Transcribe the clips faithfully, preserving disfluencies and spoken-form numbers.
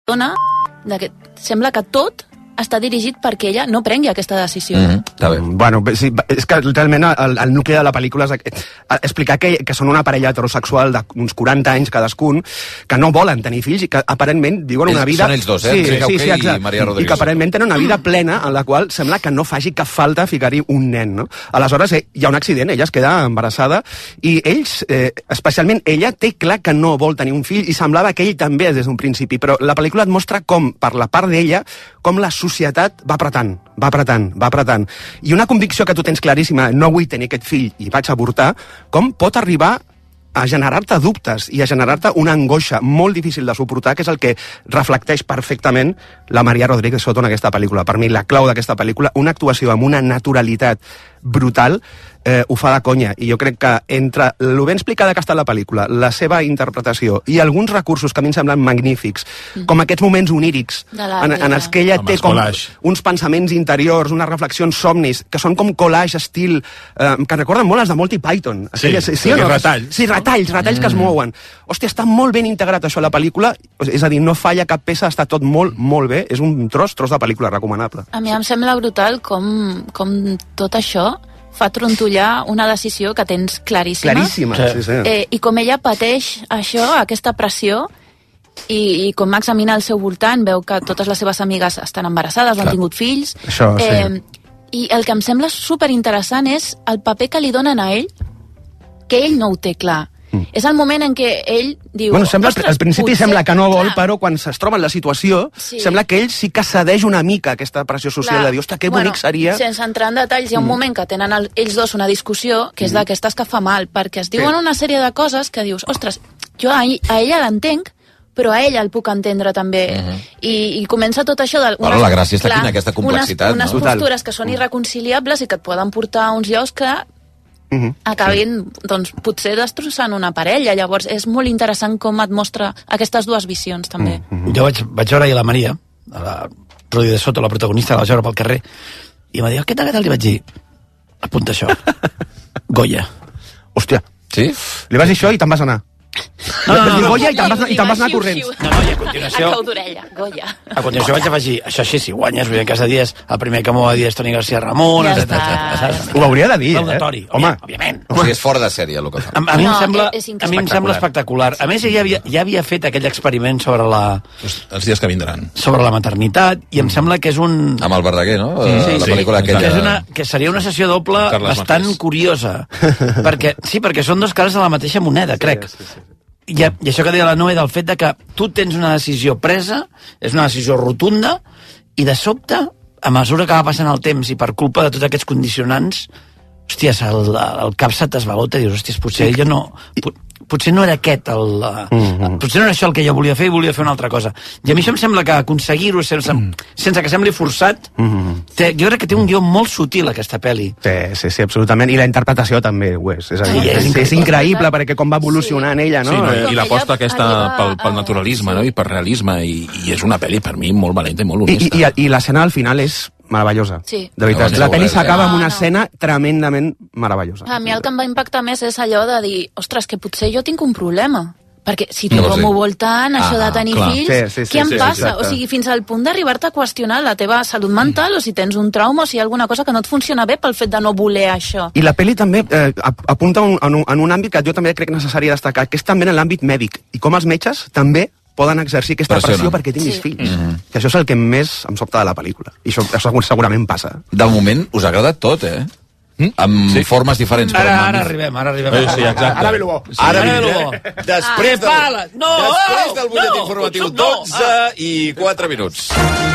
dona de que sembla que tot està dirigit perquè ella no prengui aquesta decisió. Mm-hmm. Està bé. Bueno, sí, és que realment el, el nucli de la pel·lícula és explicar que, que són una parella heterosexual d'uns quaranta anys cadascun, que no volen tenir fills i que aparentment viuen una vida... Són ells dos, eh? Sí, sí, sí, sí, i Maria Rodríguez. I que aparentment tenen una vida plena en la qual sembla que no faci cap falta ficar-hi un nen, no? Aleshores hi ha un accident, ella es queda embarassada i ells, eh, especialment ella, té clar que no vol tenir un fill i semblava que ell també des d'un principi, però la pel·lícula et mostra com, per la part d'ella, com la societat va apretant, va apretant, va apretant. I una convicció que tu tens claríssima, no vull tenir aquest fill i vaig avortar, com pot arribar a generar-te dubtes i a generar-te una angoixa molt difícil de suportar, que és el que reflecteix perfectament la Maria Rodríguez Soto en aquesta pel·lícula. Per mi, la clau d'aquesta pel·lícula, una actuació amb una naturalitat brutal, eh, ho fa de conya. I jo crec que entre el ben explicada que està la pel·lícula, la seva interpretació i alguns recursos que a mi em semblen magnífics, mm. com aquests moments onírics, en, en els que ella té com collage. Uns pensaments interiors, unes reflexions somnis, que són com collage estil, eh, que recorden molt els de Monty Python. Aquelles, sí, sí, sí, sí, no? retalls. Sí, retalls, retalls mm. que es mouen. Hòstia, està molt ben integrat això a la pel·lícula, és a dir, no falla cap peça, està tot molt, molt bé, és un tros, tros de pel·lícula recomanable. A mi em sembla brutal com, com tot això fa trontollar una decisió que tens claríssima. Claríssima, sí, sí. Eh, I com ella pateix això, aquesta pressió, i, i com examina al seu voltant, veu que totes les seves amigues estan embarassades o han tingut fills. Això, sí. Eh, I el que em sembla superinteressant és el paper que li donen a ell, que ell no ho té clar. Mm. És el moment en què ell diu... Bueno, sembla, al principi potser, sembla que no vol, clar. Però quan es troba en la situació, sí. Sembla que ell sí que cedeix una mica aquesta pressió social, clar. De dir, ostres, que bueno, bonic seria... Sense entrar en detalls, hi ha un mm. moment que tenen el, ells dos una discussió, que és mm. d'aquestes que fa mal, perquè es diuen sí. Una sèrie de coses que dius, ostres, jo a, a ella l'entenc, però a ella el puc entendre també. Uh-huh. I, I comença tot això de... Unes, la gràcia està clar, aquí en aquesta complexitat. Unes, no? unes postures que són irreconciliables i que et poden portar a uns llocs que Uh-huh. acabin, sí. doncs, potser destrossant una parella. Llavors és molt interessant com et mostra aquestes dues visions també. Uh-huh. Jo vaig, vaig veure ahir la Maria, a la Rodríguez Soto, la protagonista, la vaig veure pel carrer, i em va dir, què tal, què tal? Li vaig dir, apunta això, Goya. Hòstia, sí? Li vas dir això i te'n vas anar. No, no, no, no. Goya i te'n vas, vas anar corrents. No, no, i a continuació... A cau d'orella, Goya. A continuació vaig afegir, això així si guanyes, vull dir, en cas de dies, el primer que m'ho va dir és Toni García Ramon... Ja està. Ho hauria de dir, eh? Home, òbviament. O sigui, és fora de sèrie, el que fa. A, a, mi, no, em sembla, a mi em sembla espectacular. A més, ja havia, ja havia fet aquell experiment sobre la... Els dies que vindran. Sobre la maternitat, i em sembla que és un... Amb el Verdaguer, no? Sí, sí, la sí. pel·lícula aquella... Que, és una, que seria una sessió doble Carles bastant Marquès. Curiosa. perquè, sí, perquè són dos cares de la mateixa moneda, crec. Sí, sí, sí. I, I això que deia la Noe del fet de que tu tens una decisió presa, és una decisió rotunda, i de sobte, a mesura que va passant el temps i per culpa de tots aquests condicionants, hòsties, el, el cap se t'esvalota i dius, hòsties, potser jo no... Potser no era aquest el... Mm-hmm. Potser no era això el que jo volia fer i volia fer una altra cosa. I a mi això em sembla que aconseguir-ho sense, sense que sembli forçat, mm-hmm. té, jo crec que té un guió molt sutil, aquesta pel·li. Sí, sí, sí, absolutament. I la interpretació també ho és. És, a dir, sí, és, és, és increïble perquè com va evolucionant ella, no? Sí, no? I, I l'aposta aquesta pel, pel naturalisme, no? I per realisme, i, i és una pel·li per mi molt valenta i molt honesta. I, i, i l'escena al final és meravellosa. Sí. De veritat, no, la pel·li s'acaba amb una no, no. escena tremendament meravellosa. A mi el que em va impactar més és allò de dir, ostres, que potser jo tinc un problema. Perquè si No, tothom sí. ho vol tant, Ah, això de tenir clar. fills, Sí, sí, sí, què em sí, passa? exacte. O sigui, fins al punt d'arribar-te a qüestionar la teva salut mental, o si tens un trauma, o si hi ha alguna cosa que no et funciona bé pel fet de no voler això. I la pel·li també eh, apunta un, en, un, en un àmbit que jo també crec necessari destacar, que és també en l'àmbit mèdic, i com els metges també poden exercir aquesta Pressionen. pressió perquè tinguis Sí. fills. Mm-hmm. Que això és el que més em sobta de la pel·lícula. I això, això segurament passa. De moment us ha agradat tot, eh? Mm? Amb sí. formes diferents. Ara, però amb ara magnífic. arribem, ara arribem. Eh, sí, exacte. Ara ve lo bo. Sí. Ara Ara ve ve lo lo bo. bo. Després del, Prepara. No, després del butlletí no, informatiu, consum no. dotze i quatre minuts.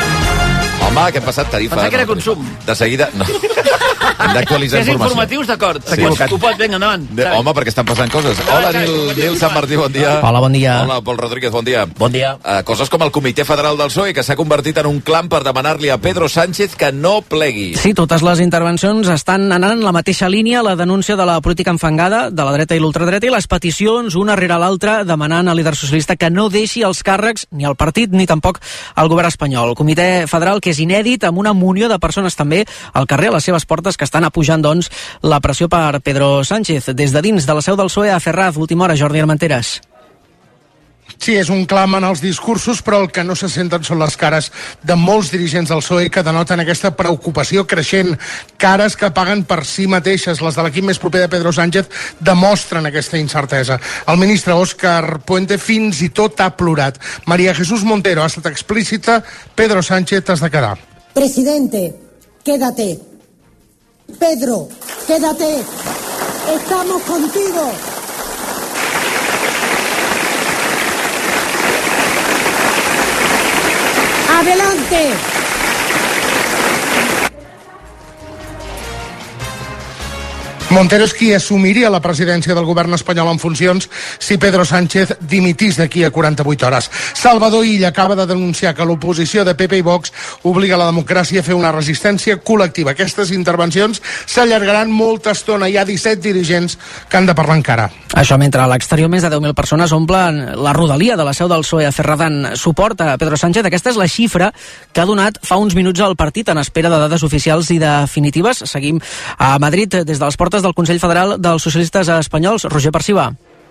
Home, que hem passat tarifa. Pensava que era no, consum. De seguida, no. Hem d'actualitzar Si és informació. informatius, d'acord. S'ha equivocat. Tu pots, vinga, endavant. De, home, perquè estan passant coses. Hola, Nil, Nil Sant Martí, bon dia. Hola, bon dia. Hola, Pol Rodríguez, bon dia. Bon dia. Uh, coses com el Comitè Federal del P S O E, que s'ha convertit en un clam per demanar-li a Pedro Sánchez que no plegui. Sí, totes les intervencions estan anant en la mateixa línia, la denúncia de la política enfangada de la dreta i l'ultradreta i les peticions, una rere l'altra, demanant al líder socialista que no deixi els càrrecs ni al partit ni tampoc al govern espanyol. El Comitè Federal, que és inèdit, amb una munió de persones també al carrer a les seves portes, que estan apujant, doncs, la pressió per Pedro Sánchez. Des de dins de la seu del P S O E a Ferraz, última hora, Jordi Armenteres. Sí, és un clam en els discursos, però el que no se senten són les cares de molts dirigents del P S O E que denoten aquesta preocupació creixent. Cares que paguen per si mateixes. Les de l'equip més proper de Pedro Sánchez demostren aquesta incertesa. El ministre Óscar Puente fins i tot ha plorat. María Jesús Montero ha estat explícita. Pedro Sánchez has de quedar. Presidente, quédate. Pedro, quédate. Estamos contigo. ¡Adelante! Montero és qui assumiria la presidència del govern espanyol en funcions si Pedro Sánchez dimitís d'aquí a quaranta-vuit hores. Salvador Illa acaba de denunciar que l'oposició de P P i Vox obliga la democràcia a fer una resistència col·lectiva. Aquestes intervencions s'allargaran molta estona. Hi ha disset dirigents que han de parlar encara. Això mentre a l'exterior més de deu mil persones omplen la rodalia de la seu del P S O E a fer redant suport a Pedro Sánchez. Aquesta és la xifra que ha donat fa uns minuts al partit en espera de dades oficials i definitives. Seguim a Madrid des de les portes del Consell Federal dels Socialistes Espanyols. Roger Perciba.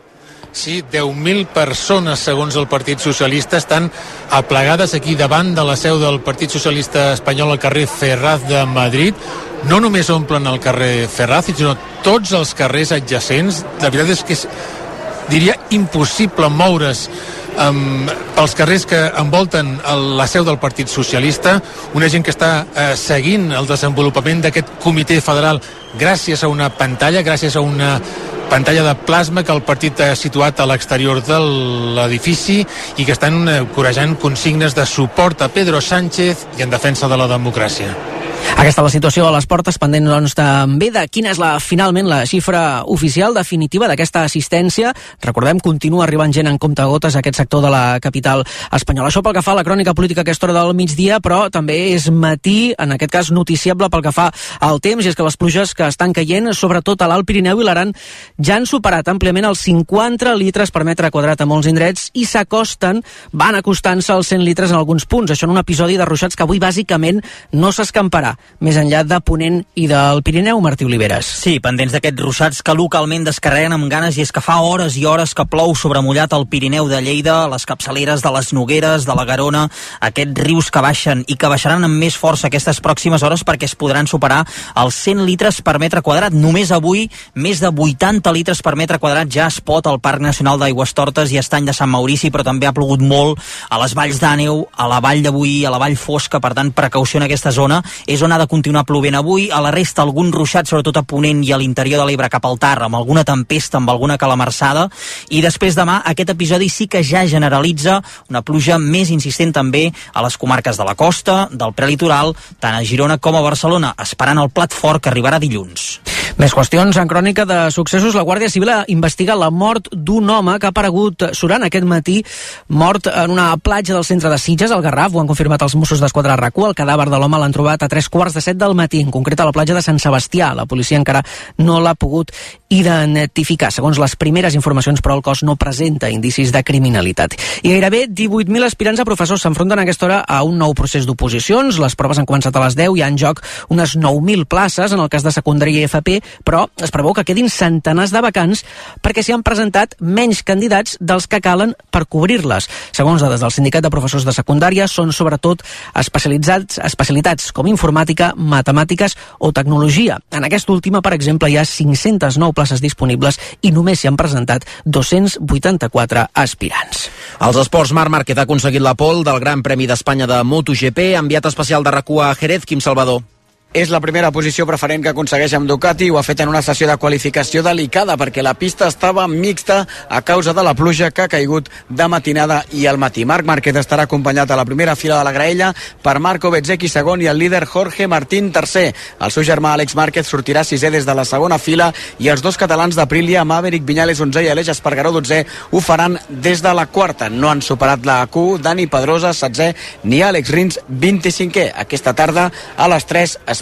Sí, deu mil persones, segons el Partit Socialista, estan aplegades aquí davant de la seu del Partit Socialista Espanyol al carrer Ferraz de Madrid. No només omplen el carrer Ferraz, sinó tots els carrers adjacents. La veritat és que és, diria, impossible moure's um, pels carrers que envolten el, la seu del Partit Socialista. Una gent que està uh, seguint el desenvolupament d'aquest comitè federal gràcies a una pantalla, gràcies a una pantalla de plasma que el partit ha situat a l'exterior de l'edifici i que estan encorajant consignes de suport a Pedro Sánchez i en defensa de la democràcia. Aquesta és la situació a les portes, pendent doncs, també de quina és la, finalment la xifra oficial definitiva d'aquesta assistència. Recordem, continua arribant gent en comptagotes a aquest sector de la capital espanyola. Això pel que fa a la crònica política a aquesta hora del migdia, però també és matí, en aquest cas noticiable pel que fa al temps, i és que les pluges que estan caient, sobretot a l'Alt Pirineu i l'Aran, ja han superat àmpliament els cinquanta litres per metre quadrat a molts indrets i s'acosten, van acostant-se als cent litres en alguns punts. Això en un episodi de ruixats que avui bàsicament no s'escamparà més enllà de Ponent i del Pirineu. Martí Oliveres. Sí, pendents d'aquests ruixats que localment descarreguen amb ganes, i és que fa hores i hores que plou sobre mullat al Pirineu de Lleida, les capçaleres de les Nogueres, de la Garona, aquests rius que baixen i que baixaran amb més força aquestes pròximes hores perquè es podran superar els cent litres per metre quadrat. Només avui, més de vuitanta litres per metre quadrat ja es pot al Parc Nacional d'Aigüestortes i Estany de Sant Maurici, però també ha plogut molt a les valls d'Àneu, a la vall de Boí, a la vall Fosca, per tant, precaució en aquesta zona. És on ha de continuar plovent avui. A la resta, algun ruixat, sobretot a Ponent i a l'interior de l'Ebre cap al Tar, amb alguna tempesta, amb alguna calamarsada. I després demà, aquest episodi sí que ja generalitza una pluja més insistent també a les comarques de la costa, del prelitoral, tant a Girona com a Barcelona, esperant el plat fort que arribarà dilluns. Més qüestions en crònica de successos. La Guàrdia Civil investiga la mort d'un home que ha aparegut surant aquest matí, mort en una platja del centre de Sitges, al Garraf. Ho han confirmat els Mossos d'Esquadra a RAC u. El cadàver de l'home l'han trobat a tres quarts de set del matí, en concret a la platja de Sant Sebastià. La policia encara no l'ha pogut identificar. Segons les primeres informacions, però, el cos no presenta indicis de criminalitat. I gairebé divuit mil aspirants a professors s'enfronten a aquesta hora a un nou procés d'oposicions. Les proves han començat a les deu, hi ha en joc unes nou mil places, en el cas de secundària i F P, però es preveu que quedin centenars de vacants perquè s'hi han presentat menys candidats dels que calen per cobrir-les. Segons dades del Sindicat de Professors de Secundària, són sobretot especialitzats, especialitats com informàtica, matemàtiques o tecnologia. En aquesta última, per exemple, hi ha cinc-centes nou places disponibles i només s'hi han presentat dos-cents vuitanta-quatre aspirants. Els esports, Marc Márquez ha aconseguit la pole del Gran Premi d'Espanya de MotoGP, enviat especial de RAC u a Jerez, Quim Salvador. És la primera posició preferent que aconsegueix amb Ducati. Ho ha fet en una sessió de qualificació delicada perquè la pista estava mixta a causa de la pluja que ha caigut de matinada i al matí. Marc Márquez estarà acompanyat a la primera fila de la graella per Marco Bezzecchi segon i el líder Jorge Martín tercer. El seu germà Àlex Márquez sortirà sisè des de la segona fila i els dos catalans d'Aprilia, Maverick Viñales onzè i Aleix Espargaró dotzè, ho faran des de la quarta. No han superat la Q, Dani Pedrosa setzè ni Àlex Rins vint-i-cinquè. Aquesta tarda a les tres es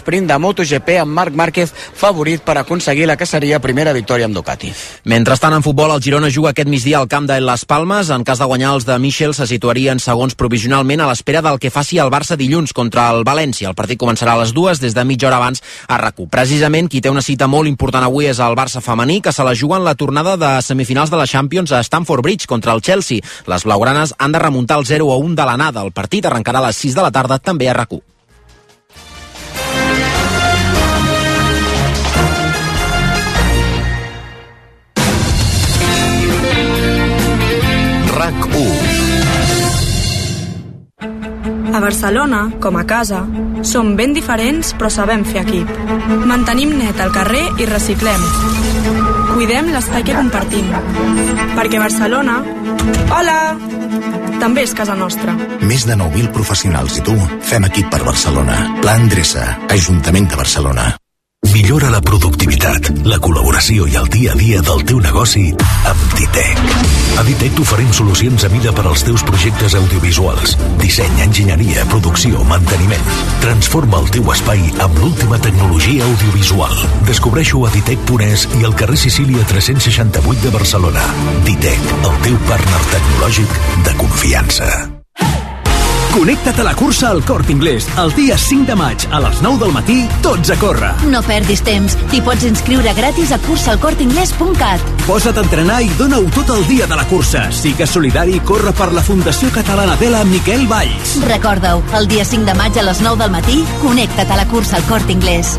l'esprint de MotoGP amb Marc Márquez favorit per aconseguir la que seria primera victòria amb Ducati. Mentrestant, en futbol, el Girona juga aquest migdia al camp de Las Palmes. En cas de guanyar, els de Michel se situarien segons provisionalment a l'espera del que faci el Barça dilluns contra el València. El partit començarà a les dues, des de mitja hora abans a RAC u. Precisament, qui té una cita molt important avui és el Barça femení, que se la juga en la tornada de semifinals de la Champions a Stamford Bridge contra el Chelsea. Les blaugranes han de remuntar el zero a un de l'anada. El partit arrencarà a les sis de la tarda, també a RAC u. RAC u. A Barcelona, com a casa, som ben diferents però sabem fer equip. Mantenim net el carrer i reciclem. Cuidem l'espai que compartim. Perquè Barcelona, hola, també és casa nostra. Més de nou mil professionals i tu fem equip per Barcelona. Pla Endreça, Ajuntament de Barcelona. Millora la productivitat, la col·laboració i el dia a dia del teu negoci amb Ditec. A Ditec t'oferim solucions a mida per als teus projectes audiovisuals. Disseny, enginyeria, producció, manteniment. Transforma el teu espai amb l'última tecnologia audiovisual. Descobreixo a ditec punt es i al carrer Sicília tres-cents seixanta-vuit de Barcelona. Ditec, el teu partner tecnològic de confiança. Connecta't a la cursa al Corte Inglés. El dia cinc de maig, a les nou del matí, tots a córrer. No perdis temps. T'hi pots inscriure gratis a cursa al corte inglés punt cat. Posa't a entrenar i dona-ho tot el dia de la cursa. Sigues solidari i corre per la Fundació Catalana de la Miquel Valls. Recorda-ho, el dia cinc de maig a les nou del matí, connecta't a la cursa al Corte Inglés.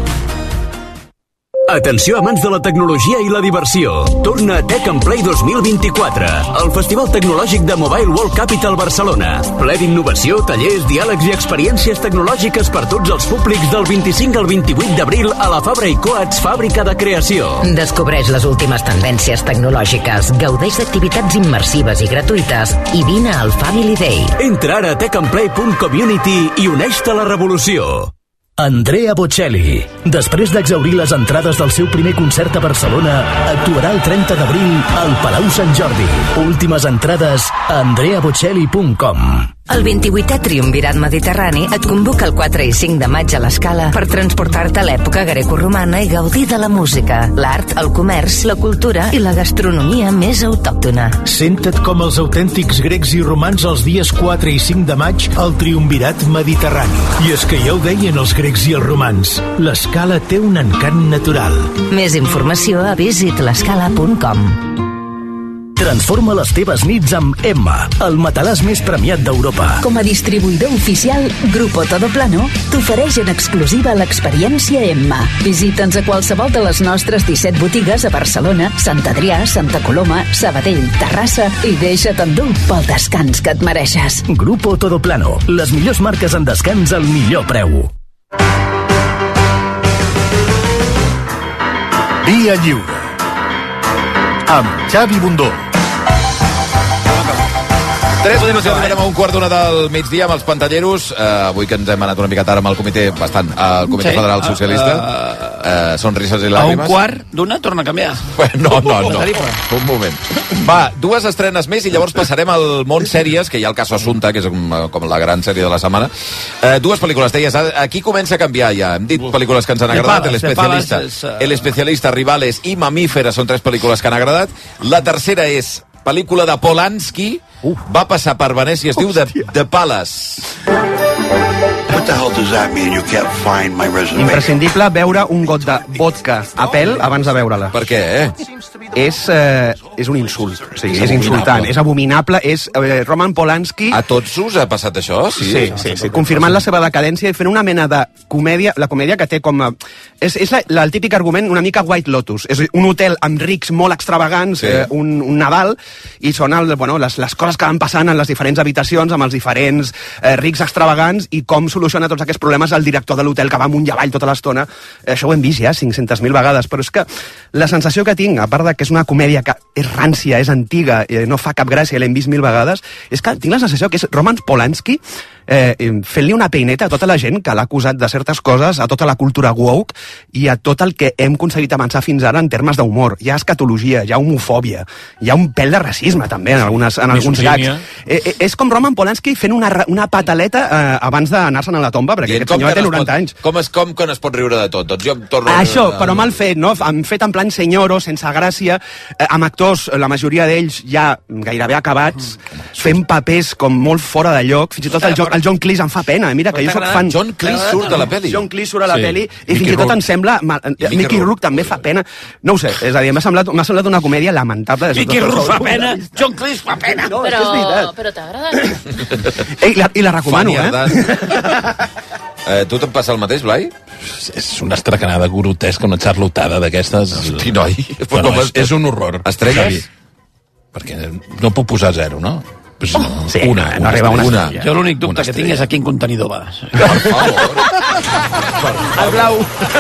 Atenció amants de la tecnologia i la diversió. Torna a Tech and Play dos mil vint-i-quatre, el festival tecnològic de Mobile World Capital Barcelona. Ple d'innovació, tallers, diàlegs i experiències tecnològiques per tots els públics del vint-i-cinc al vint-i-vuit d'abril a la Fabra i Coats, fàbrica de creació. Descobreix les últimes tendències tecnològiques, gaudeix d'activitats immersives i gratuïtes i vine al Family Day. Entra ara a tech and play punt community i uneix-te a la revolució. Andrea Bocelli. Després d'exhaurir les entrades del seu primer concert a Barcelona, actuarà el trenta d'abril al Palau Sant Jordi. Últimes entrades a andrea bocelli punt com. El vint-i-vuitè Triumvirat Mediterrani et convoca el quatre i cinc de maig a l'Escala per transportar-te a l'època grecoromana i gaudir de la música, l'art, el comerç, la cultura i la gastronomia més autòctona. Senta't com els autèntics grecs i romans els dies quatre i cinc de maig al Triumvirat Mediterrani. I és que ja ho deien els grecs i els romans, l'Escala té un encant natural. Més informació a visit l'escala punt com. Transforma les teves nits amb Emma, el matalàs més premiat d'Europa. Com a distribuïdor oficial, Grupo Todoplano t'ofereix en exclusiva l'experiència Emma. Visita'ns a qualsevol de les nostres disset botigues a Barcelona, Sant Adrià, Santa Coloma, Sabadell, Terrassa i deixa't endur pel descans que et mereixes. Grupo Todoplano, les millors marques en descans al millor preu. Via Lliure amb Xavi Bundó. Tres minuts i arribarem a un quart d'una del migdia amb els pantalleros. Uh, avui que ens hem anat una mica tard amb el comitè, bastant, al Comitè sí. Federal Socialista. Uh, uh, sonrises i làgrimes. A un quart d'una torna a canviar. No, no, no. Un moment. Va, dues estrenes més i llavors passarem al món sèries, que hi ha el cas Assunta, que és com, com la gran sèrie de la setmana. Uh, dues pel·lícules, deies, aquí comença a canviar ja. Hem dit pel·lícules que ens han agradat. El especialista, el especialista, Rivales i Mamífera són tres pel·lícules que han agradat. La tercera és pel·lícula de Polanski, uh. va passar per Venècia, es diu The, The Palace. What the hell does that mean? You can't find my reservation. Imprescindible beure un got de vodka a pèl abans de veure-la. Per què, eh? És, eh, és un insult. O sigui, és, és insultant, és abominable. És eh, Roman Polanski... A tots us ha passat això? Sí, sí, sí, sí. Confirmant la seva decadència i fent una mena de comèdia, la comèdia que té com a... És, és la, la, el típic argument una mica White Lotus. És un hotel amb rics molt extravagants, sí. eh, un, un Nadal, i són el, bueno, les, les coses que van passant en les diferents habitacions amb els diferents eh, rics extravagants i com soluciona tots aquests problemes el director de l'hotel que va amunt i avall tota l'estona. Això ho hem vist ja cinc-centes mil vegades, però és que la sensació que tinc, a part de que és una comèdia que és rància, és antiga, eh, no fa cap gràcia, l'hem vist mil vegades, és que tinc la sensació que és Roman Polanski eh, fent-li una peineta a tota la gent que l'ha acusat de certes coses, a tota la cultura woke i a tot el que hem aconseguit avançar fins ara en termes d'humor. Hi ha escatologia, hi ha homofòbia, hi ha un pèl de racisme també en, algunes, en alguns gags. Eh, eh, és com Roman Polanski fent una, una pataleta eh, abans d'anar-se'n a la tomba, perquè aquest senyor té noranta anys. Com es, com que no es pot riure de tot? Doncs jo em torno... Això, però mal fet, no? Han fet en plan senyoro, sense gràcia, eh, amb actors, la majoria d'ells ja gairebé acabats, fent papers com molt fora de lloc, fins i tot el, jo, el John Cleese em fa pena, mira que jo soc fan... John Cleese surt a la pel·li. John Cleese surt a la pel·li, i fins i tot em sembla... Mickey Rourke també fa pena. No ho sé, és a dir, m'ha semblat, m'ha semblat una comèdia lamentable. Mickey Rourke fa pena, John Cleese fa pena. No, però, és veritat. però t'ha agradat? I la, I la recomano, eh? eh? Tu te'n passa el mateix, Blai? És una estracanada grotesca, una xarlotada d'aquestes... Hosti, noi. Bueno, és, és un horror. Estrelles? Perquè no puc posar zero, no? Pues no, oh, sí, una, no arriba una. una. Jo l'únic dubte que tinc és a quin contenidor va. Per favor. El blau.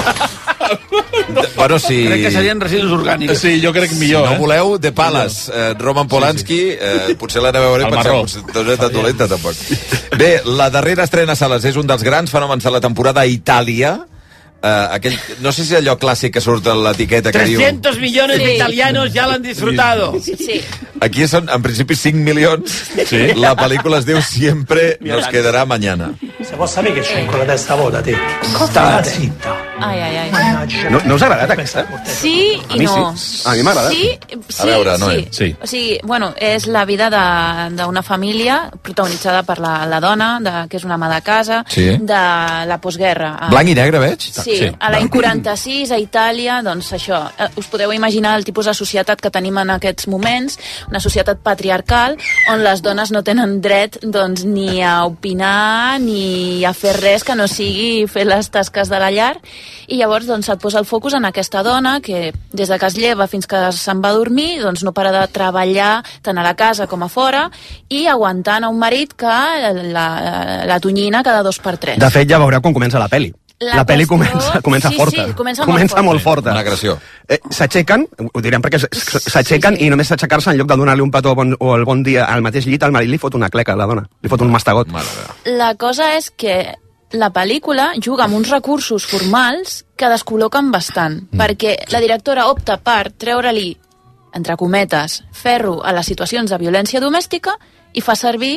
Bueno, si... Crec que serien residus orgànics. Sí, jo crec millor, si no eh? voleu, de pales. Eh, Roman Polanski, eh, potser l'aneu a veure i penseu, no és tan dolenta, tampoc. Bé, la darrera estrena a sales és un dels grans fenòmens de la temporada a Itàlia. Uh, aquell, no sé si allò clàssic que surt a l'etiqueta que diu... trescientos millones de italianos ya lo han disfrutado. Sí. Aquí són, en principi, cinc milions. Sí. La pel·lícula es diu Siempre nos quedará mañana. Se può sapere che c'è con la testa vuota, te. Sta zitta. Ai, ai, ai. No, no us ha agradat aquesta? Sí A i mi no. sí. A mi m'ha agradat. Sí, sí, A veure, Noé. sí. Sí. O sigui, bueno, és la vida de- d'una família protagonitzada per la, la dona, de, que és una ama de casa, Sí. de la postguerra. A- Blanc i negre, veig? Sí, sí, a l'any quaranta-sis, a Itàlia, doncs això, eh, us podeu imaginar el tipus de societat que tenim en aquests moments, una societat patriarcal, on les dones no tenen dret doncs, ni a opinar, ni a fer res que no sigui fer les tasques de la llar, i llavors doncs, et posa el focus en aquesta dona que des de que es lleva fins que se'n va a dormir doncs, no para de treballar tant a la casa com a fora i aguantant a un marit que la, la tonyina cada dos per tres. De fet, ja veureu com comença la pel·li. La La, pel·li qüestió- comença, comença sí, forta. sí, comença molt comença forta. molt forta. Una agressió. Eh, s'aixequen, ho direm perquè s- s'aixequen i només s'aixecar-se en lloc de donar-li un petó bon, o el bon dia al mateix llit, al marit li fot una cleca a la dona, li fot un mastegot. La cosa és que la pel·lícula juga amb uns recursos formals que descol·loquen bastant, mm. perquè la directora opta per treure-li, entre cometes, ferro a les situacions de violència domèstica i fa servir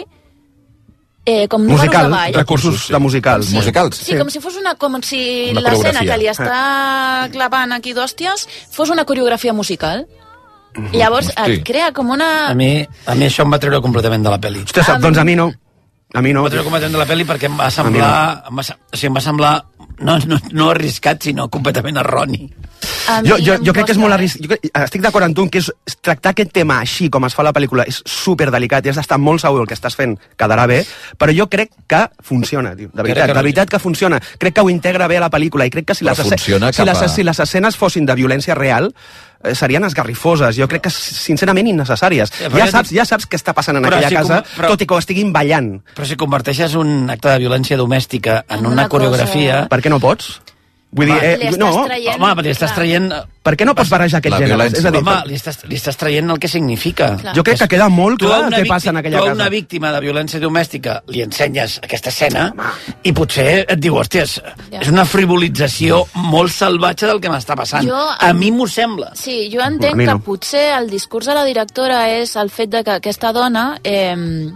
eh, com números Musical, de ball. recursos de musicals. Sí, Musicals? Sí, com si fos una, com si Una l'escena coreografia. que li està clavant aquí d'hòsties fos una coreografia musical. I llavors Hosti. et crea com una... A mi, a mi això em va treure completament de la pel·li. Ostres, Am- doncs a mi no. A mi no. Em va treure completament de la pel·li perquè em va semblar... Em va, se- o sigui, em va semblar no, no, no arriscat, sinó completament erroni. A mi Jo, jo, em jo crec que és costa, molt eh? arriscat. Jo crec- estic d'acord amb tu que és, tractar aquest tema així com es fa a la pel·lícula és superdelicat i has d'estar molt segur del que estàs fent quedarà bé, però jo crec que funciona, tio, de veritat, que no- de veritat que funciona. Crec que ho integra bé a la pel·lícula i crec que si, Però les, esce- funciona si, cap les, a- si les escenes fossin de violència real eh, serien esgarrifoses, jo crec que sincerament innecessàries. Ja, però Ja ja saps, dic- ja saps què està passant en Però aquella si casa, com- però- tot i que ho estiguin ballant. Però si converteixes un acte de violència domèstica en, En una, una coreografia... Per què no pots? Vull dir, Home, eh, li estàs no, traient- Home, perquè li estàs traient... per què no pots barrejar aquests La gèneres? violència. És a dir, Home, li estàs, li estàs traient el que significa. Clar. jo crec que queda molt Tu a clar una què víctima- passa en aquella tu a casa. una víctima de violència domèstica li ensenyes aquesta escena i potser et diu, hòsties, Ja. és una frivolització molt salvatge del que m'està passant. Jo- A mi m'ho sembla. Sí, jo entenc A mi que no. potser el discurs de la directora és el fet de que aquesta dona eh,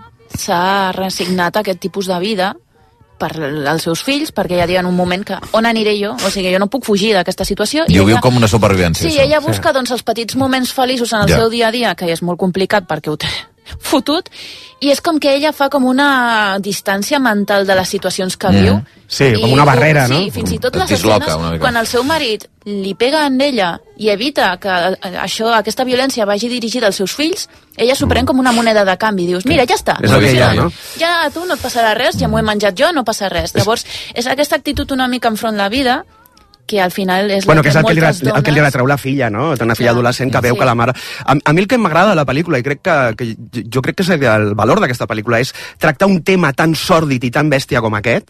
s'ha resignat a aquest tipus de vida per als seus fills, perquè ella diu en un moment que on aniré jo? O sigui, jo no puc fugir d'aquesta situació. I ho ella- viu com una supervivència. Sí, això. ella busca doncs, els petits moments feliços en el Ja. seu dia a dia, que és molt complicat perquè ho té fotut, i és com que ella fa com una distància mental de les situacions que Mm. viu. Sí, I com una barrera, sí, no? Sí, fins i tot Es les disloca escenes, una mica. quan el seu marit li pega en ella i evita que eh, això, aquesta violència vagi dirigida als seus fills, ella s'ho pren com una moneda de canvi. Dius, mira, ja està. És el que hi ha, Ja- no? Ja a tu no et passarà res, ja m'ho he menjat jo, no passa res. Llavors, és aquesta actitud una mica enfront la vida que al final és Bueno, la que és el que, li, moltes el que li dones- retreu la filla, no? Té una filla Clar. adolescent que veu Sí. que la mare... A, a mi el que m'agrada de la pel·lícula, i crec que, que jo crec que és el valor d'aquesta pel·lícula, és tractar un tema tan sòrdid i tan bèstia com aquest,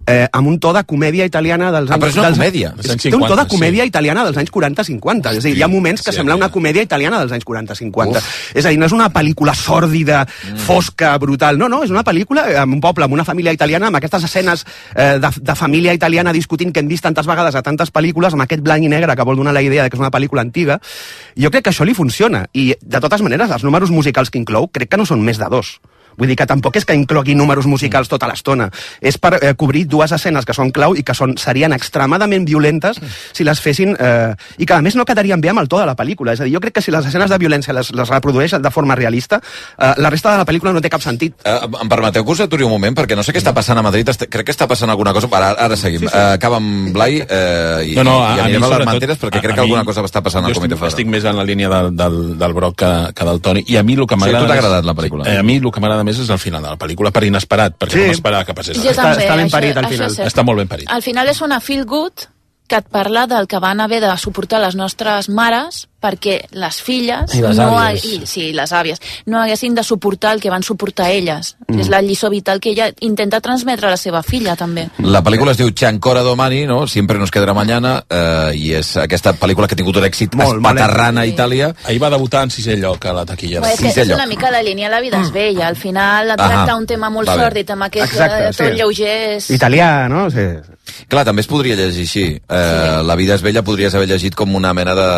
eh, amb un to de comèdia italiana dels anys... Ah, però és una dels, comèdia. Té un to de comèdia sí. italiana dels anys quaranta cinquanta. És a dir, hi ha moments que sí, sembla una comèdia italiana dels anys quaranta cinquanta. És a dir, no és una pel·lícula sòrdida, mm. fosca, brutal. No, no, és una pel·lícula amb un poble, amb una família italiana, amb aquestes escenes eh, de, de família italiana discutint que hem vist tantes vegades a tantes pel·lícules, amb aquest blanc i negre que vol donar la idea de que és una pel·lícula antiga. Jo crec que això li funciona. I, de totes maneres, els números musicals que inclou crec que no són més de dos. Vull dir que tampoc és que inclogui números musicals tota l'estona. És per eh, cobrir dues escenes que són clau i que són, serien extremadament violentes si les fessin... Eh, I que, a més, no quedarien bé amb el to de la pel·lícula. És a dir, jo crec que si les escenes de violència les, les reprodueix de forma realista, eh, la resta de la pel·lícula no té cap sentit. Eh, em permeteu que us aturi un moment, perquè no sé què està passant a Madrid. Crec que està passant alguna cosa... Ara, ara seguim. Sí, sí. Eh, acaba amb Blai eh, i, no, no, a, i anirem a, a les manteres, perquè crec que alguna cosa està passant al Comitè Federal. Jo estic més en la línia del, del, del Broc que, que del Toni. I a mi el que m'agrada... Sí, tu t'ha agradat la pel·lícula. Eh, a mi el que m'agrada més és el final de la pel·lícula, per inesperat, perquè sí. no m'esperava que passés. Jo també, està ben això, parit al final. Està molt ben parit. Al final és una feel good que et parla del que van haver de suportar les nostres mares perquè les filles I les no àvies. I, sí, les àvies no haguessin de suportar el que van suportar elles. Mm. És la lliçó vital que ella intenta transmetre a la seva filla, també. La pel·lícula es diu C'è ancora domani, no? Siempre nos quedará mañana, eh, i és aquesta pel·lícula que ha tingut un èxit espaterrant a Itàlia. Ahir va debutar en sisè lloc a la taquilla. Bueno, és, és una mica la línia La vida és bella. Al final tracta un tema molt sòrdid amb aquest Exacte, tot sí. lleuger. És... Italià, no? Sí. Clar, també es podria llegir així. Eh, sí. La vida és bella podries haver llegit com una mena de...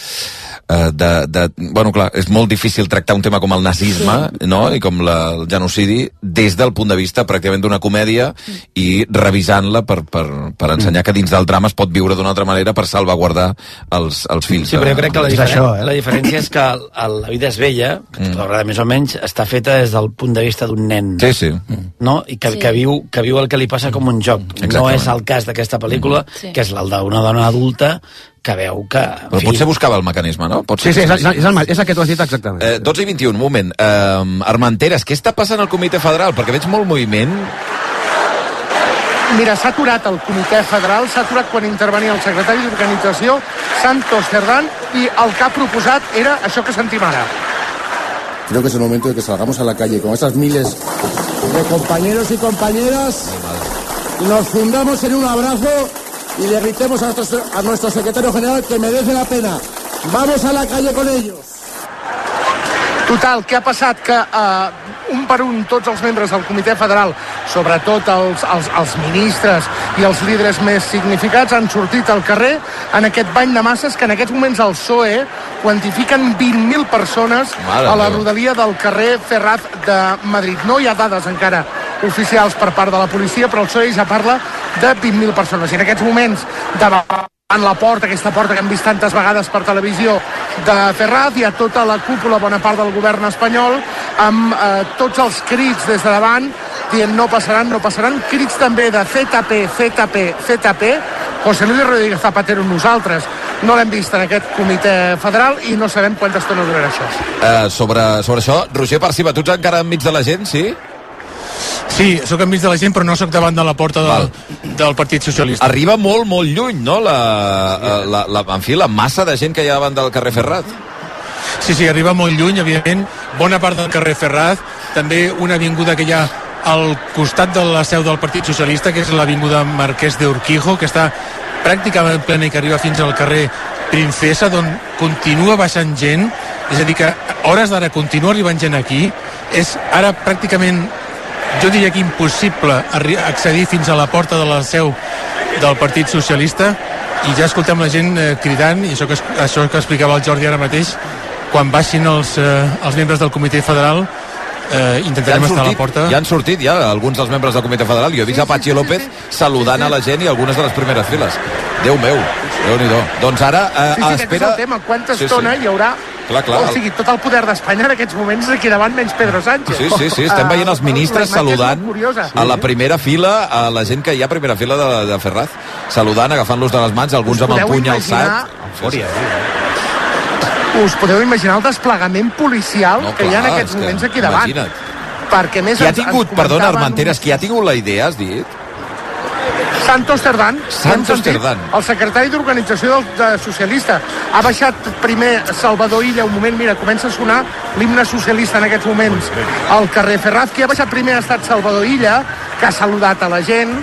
De, de, bueno, clar, és molt difícil tractar un tema com el nazisme, sí. no? I com la, el genocidi des del punt de vista pràcticament d'una comèdia i revisant-la per, per, per ensenyar que dins del drama es pot viure d'una altra manera per salvaguardar els, els fills. Sí, però jo crec que la, diferen això, eh? la diferència és que el, el, La vida és bella, que mm. t'agrada més o menys, està feta des del punt de vista d'un nen. Sí, sí. No? I que, sí. que, viu, que viu el que li passa com un joc. Exactament. No és el cas d'aquesta pel·lícula, sí. que és el d'una dona adulta que veu que... Però fi... potser buscava el mecanisme, no? Pot sí, sí, és, és, és, el, és el que tu has dit exactament. Eh, dotze i vint-i-un, un moment. Eh, Armenteres, què està passant al Comitè Federal? Perquè veig molt moviment. Mira, s'ha aturat el Comitè Federal, s'ha aturat quan intervenia el secretari d'Organització, Santos Cerdán, i el que ha proposat era això que sentim ara. Creo que es el momento de que salgamos a la calle con esas miles de compañeros y compañeras y nos fundamos en un abrazo y le gritemos a nuestro, a nuestro secretario general que merece la pena. Vamos a la calle con ellos. Total, què ha passat? Que uh, un per un tots els membres del Comitè Federal, sobretot els, els, els ministres i els líders més significats, han sortit al carrer en aquest bany de masses que en aquests moments el P S O E quantifiquen vint mil persones Mare a la rodalia del carrer Ferraz de Madrid. No hi ha dades encara oficials per part de la policia, però el P S O E ja parla de vint mil persones. I en aquests moments, davant en la porta, aquesta porta que hem vist tantes vegades per televisió de Ferraz, hi ha tota la cúpula, bona part del govern espanyol, amb eh, tots els crits des de davant, dient no passaran, no passaran, crits també de Z P, Z P, Z P, José Luis Rodríguez Zapatero nosaltres no l'hem vist en aquest Comitè Federal i no sabem quanta estona durarà això. Uh, sobre, sobre això, Roger Parciba, tu ets encara enmig de la gent, sí? Sí, sóc enmig de la gent, però no sóc davant de la porta del, del Partit Socialista. Arriba molt, molt lluny, no? La, la, la, en fi, la massa de gent que hi ha davant del carrer Ferraz. Sí, sí, arriba molt lluny, evidentment. Bona part del carrer Ferraz. També una avinguda que hi ha al costat de la seu del Partit Socialista, que és l'avinguda Marquès de Urquijo, que està pràcticament plena i que arriba fins al carrer Princesa, d'on continua baixant gent. És a dir, que a hores d'ara continua arribant gent aquí. És ara pràcticament... jo diria que impossible accedir fins a la porta de la seu del Partit Socialista i ja escoltem la gent eh, cridant, i això que, això que explicava el Jordi ara mateix, quan baixin els, eh, els membres del Comitè Federal eh, intentarem ja estar sortit, a la porta. Ja han sortit ja alguns dels membres del Comitè Federal. Jo he vist a Patxi López saludant a la gent i algunes de les primeres files. Déu meu, Déu-n'hi-do. Doncs ara, eh, sí, sí, a espera... És el tema, quanta estona sí, sí. hi haurà... Clar, clar. O sigui, tot el poder d'Espanya en aquests moments aquí davant menys Pedro Sánchez. Sí, sí, sí, estem veient els ministres uh, saludant a la primera fila, a la gent que hi ha a primera fila de, de Ferraz, saludant, agafant-los de les mans, alguns amb el puny alçat. Eufòria, sí. Us podeu imaginar el desplegament policial no, clar, que hi ha en aquests moments aquí davant. Imagina't. Perquè més qui ha tingut, perdona, Armenteres, qui ha tingut la idea, has dit? Santos Cerdán, Santos Cerdán, el secretari d'Organització del de Socialista. Ha baixat primer Salvador Illa, un moment, mira, comença a sonar l'himne socialista en aquests moments al carrer Ferraz. Qui ha baixat primer ha estat Salvador Illa, que ha saludat a la gent,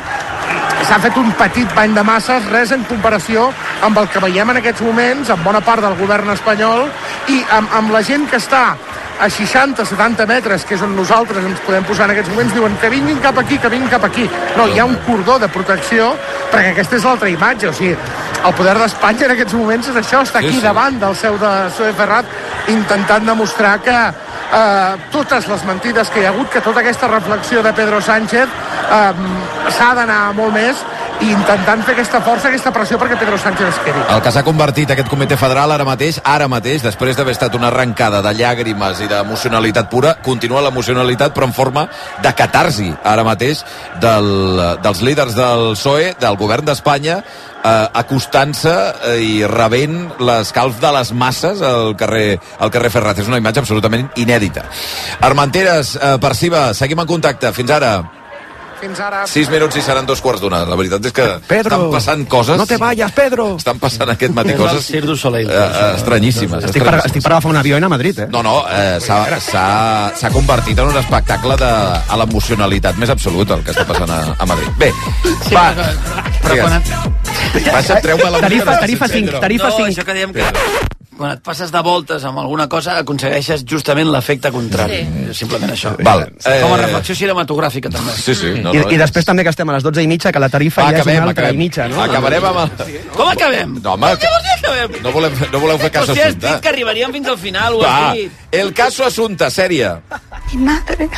s'ha fet un petit bany de masses, res en comparació amb el que veiem en aquests moments, amb bona part del govern espanyol, i amb, amb la gent que està a seixanta setanta metres, que és on nosaltres ens podem posar en aquests moments, diuen que vinguin cap aquí, que vinguin cap aquí. No, hi ha un cordó de protecció, perquè aquesta és l'altra imatge, o sigui, el poder d'Espanya en aquests moments és això, està aquí sí, sí. davant del seu de Zoe Ferrat, intentant demostrar que eh, totes les mentides que hi ha hagut, que tota aquesta reflexió de Pedro Sánchez eh, s'ha d'anar molt més, i intentant fer aquesta força, aquesta pressió perquè Pedro Sánchez es quedi. El que s'ha convertit aquest comitè federal ara mateix, ara mateix, després d'haver estat una arrencada de llàgrimes i d'emocionalitat pura, continua l'emocionalitat però en forma de catarsi ara mateix del, dels líders del P S O E, del govern d'Espanya, eh, acostant-se eh, i rebent l'escalf de les masses al carrer, al carrer Ferraz. És una imatge absolutament inèdita. Armenteres, eh, Perciba, seguim en contacte. Fins ara. Fins ara. Sis minuts i seran dos quarts d'una. La veritat és que Pedro, estan passant coses... No te vayas, Pedro! Estan passant aquest matí coses Soleil, eh, estranyíssimes. Estic per, estic per agafar un avió a Madrid, eh? No, no, eh, s'ha convertit en un espectacle de, a l'emocionalitat més absoluta el que està passant a, a Madrid. Bé, sí, va. Però, però quan et... Baixa, treu-me la tarifa, tarifa cinc, tarifa cinc. No, això que diem que... Quan et passes de voltes amb alguna cosa aconsegueixes justament l'efecte contrari. Sí. Simplement això. Val. Eh... Com a reflexió cinematogràfica, també. Sí, sí. No, I, no, I després també que estem a les dotze i mitja, que la tarifa Va, ja acabem, és una altra acabem. i mitja, no? Acabarem amb el... Com acabem? No, home, Què vols dir acabem? no volem, no voleu fer cas Hòstia, has assumpte. dit que arribaríem fins al final, ho Va, has dit. el caso Asunta, sèrie. Mi madre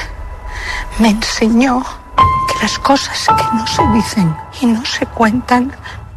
me enseñó que las cosas que no se dicen y no se cuentan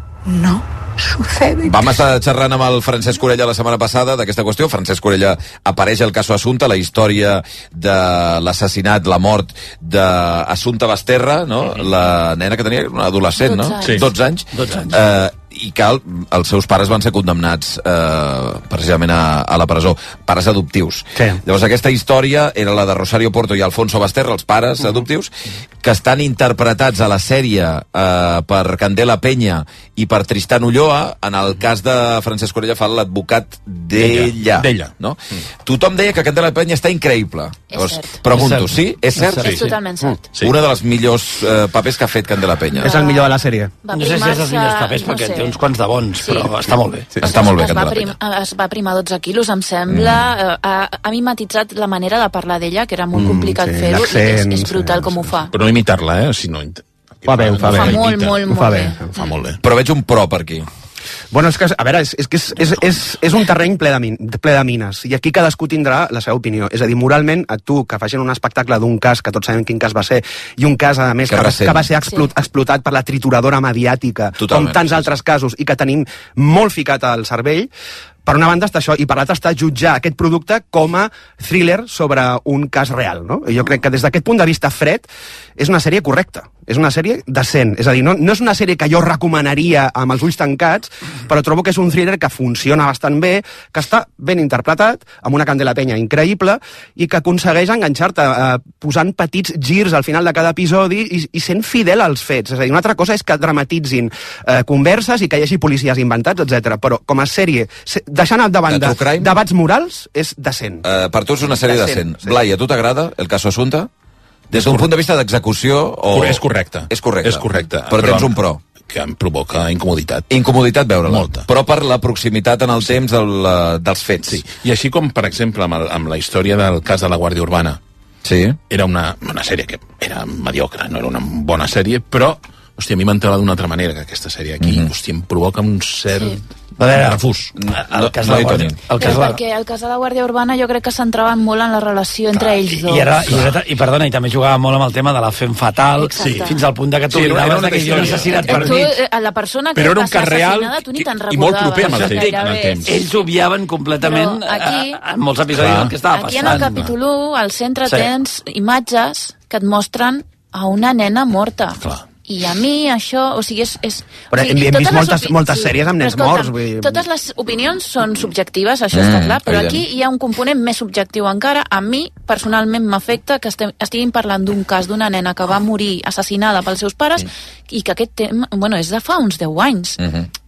no suceden. Vam estar xerrant amb el Francesc Orella la setmana passada d'aquesta qüestió. Francesc Orella apareix al caso Asunta, la història de l'assassinat, la mort d'Assumpta Basterra, no? La nena que tenia una adolescent, no? Sí. dotze anys. dotze anys. Eh, i que el, els seus pares van ser condemnats eh, precisament a, a la presó, pares adoptius. Sí. Llavors aquesta història era la de Rosario Porto i Alfonso Basterra, els pares uh -huh. adoptius, que estan interpretats a la sèrie eh, per Candela Peña i per Tristan Ulloa. En el cas de Francesc Orella fa l'advocat d'ella. D'ella. No? Mm. Tothom deia que Candela Peña està increïble. És Llavors, cert. pregunto, És cert. sí? És cert? És, és totalment cert. Sí. Una de les millors eh, papers que ha fet Candela Peña. És el millor de la sèrie. Va No sé si és els millors papers, no perquè sé. té uns quants de bons, Sí. però està molt bé. Sí, està molt bé, es va, Candela prim, Peña. es va primar dotze quilos, em sembla. Mm. Ha, ha mimetitzat la manera de parlar d'ella, que era molt Mm, complicat sí, fer-ho, i és, l'accent, és brutal sí, com ho fa. Però no imitar-la, eh? Sinó... Fa bé, ho fa Ho bé. fa molt, imita. molt, Ho molt fa bé. bé. Ho fa molt bé. Però veig un pro per aquí. Bueno, és que, a veure, és, és que és, és, és, és un terreny ple de, min, ple de mines, i aquí cadascú tindrà la seva opinió. És a dir, moralment, a tu, que facin un espectacle d'un cas, que tots sabem quin cas va ser, i un cas, a més, Que que, va, recent. que va ser explot, Sí. explotat per la trituradora mediàtica, Totalment, com tants sí, sí. altres casos, i que tenim molt ficat al cervell, per una banda està això, i per l'altra està jutjar aquest producte com a thriller sobre un cas real, no? I jo crec que des d'aquest punt de vista fred és una sèrie correcta, és una sèrie decent, és a dir, no, no és una sèrie que jo recomanaria amb els ulls tancats, però trobo que és un thriller que funciona bastant bé, que està ben interpretat, amb una Candela Peña increïble, i que aconsegueix enganxar-te eh, posant petits girs al final de cada episodi i, i sent fidel als fets. És a dir, una altra cosa és que dramatitzin eh, converses i que hi hagi policies inventats, etcètera. Però com a sèrie, se, deixant de banda De true crime? debats morals, és decent. Uh, per tu és una sèrie Decent, decent. sí. Blai, a tu t'agrada el caso Asunta? Des d'un punt de vista d'execució o... És correcte. És correcte. És correcte. Però tens un pro. Que em provoca incomoditat. Incomoditat veure-la. Molta. Però per la proximitat en el temps del, uh, dels fets. Sí. I així com, per exemple, amb, el, amb la història del cas de la Guàrdia Urbana, sí. era una, una sèrie que era mediocre, no era una bona sèrie, però, hòstia, a mi m'entrava d'una altra manera que aquesta sèrie aquí, mm -hmm. hòstia, em provoca un cert... Sí. A veure, refús. El cas no de hi la Guàrdia. tenim. El cas Sí, de la... perquè el cas de la Guàrdia Urbana jo crec que centraven molt en la relació entre Clar, ells dos. I, era, i, era, i perdona, i també jugava molt amb el tema de la fem fatal, Exacte. fins al punt de que Sí, era t'oblidaves una de que hi havia un història. assassinat per Tu, mig. eh, la persona que Però era un va ser cas real assassinada, tu ni te'n i recordaves. molt proper amb el Això temps, gairebé. en el temps. Ells obviaven completament Però aquí- a, a, en molts episodis Clar. el que estava Aquí en passant. el capítol u, al centre, Sí. tens imatges que et mostren a una nena morta. Clar. I a mi això, o sigui, és... és Però o sigui, hem- hem totes vist les moltes- opi- moltes sèries amb però nens escolta'm, morts, vull dir- Totes les opinions són subjectives, això Mm, està clar, però evident. aquí hi ha un component més subjectiu encara. A mi, personalment, m'afecta que estem, estiguin parlant d'un cas d'una nena que va morir assassinada pels seus pares Mm. i que aquest tema, bueno, és de fa uns deu anys. Mm -hmm.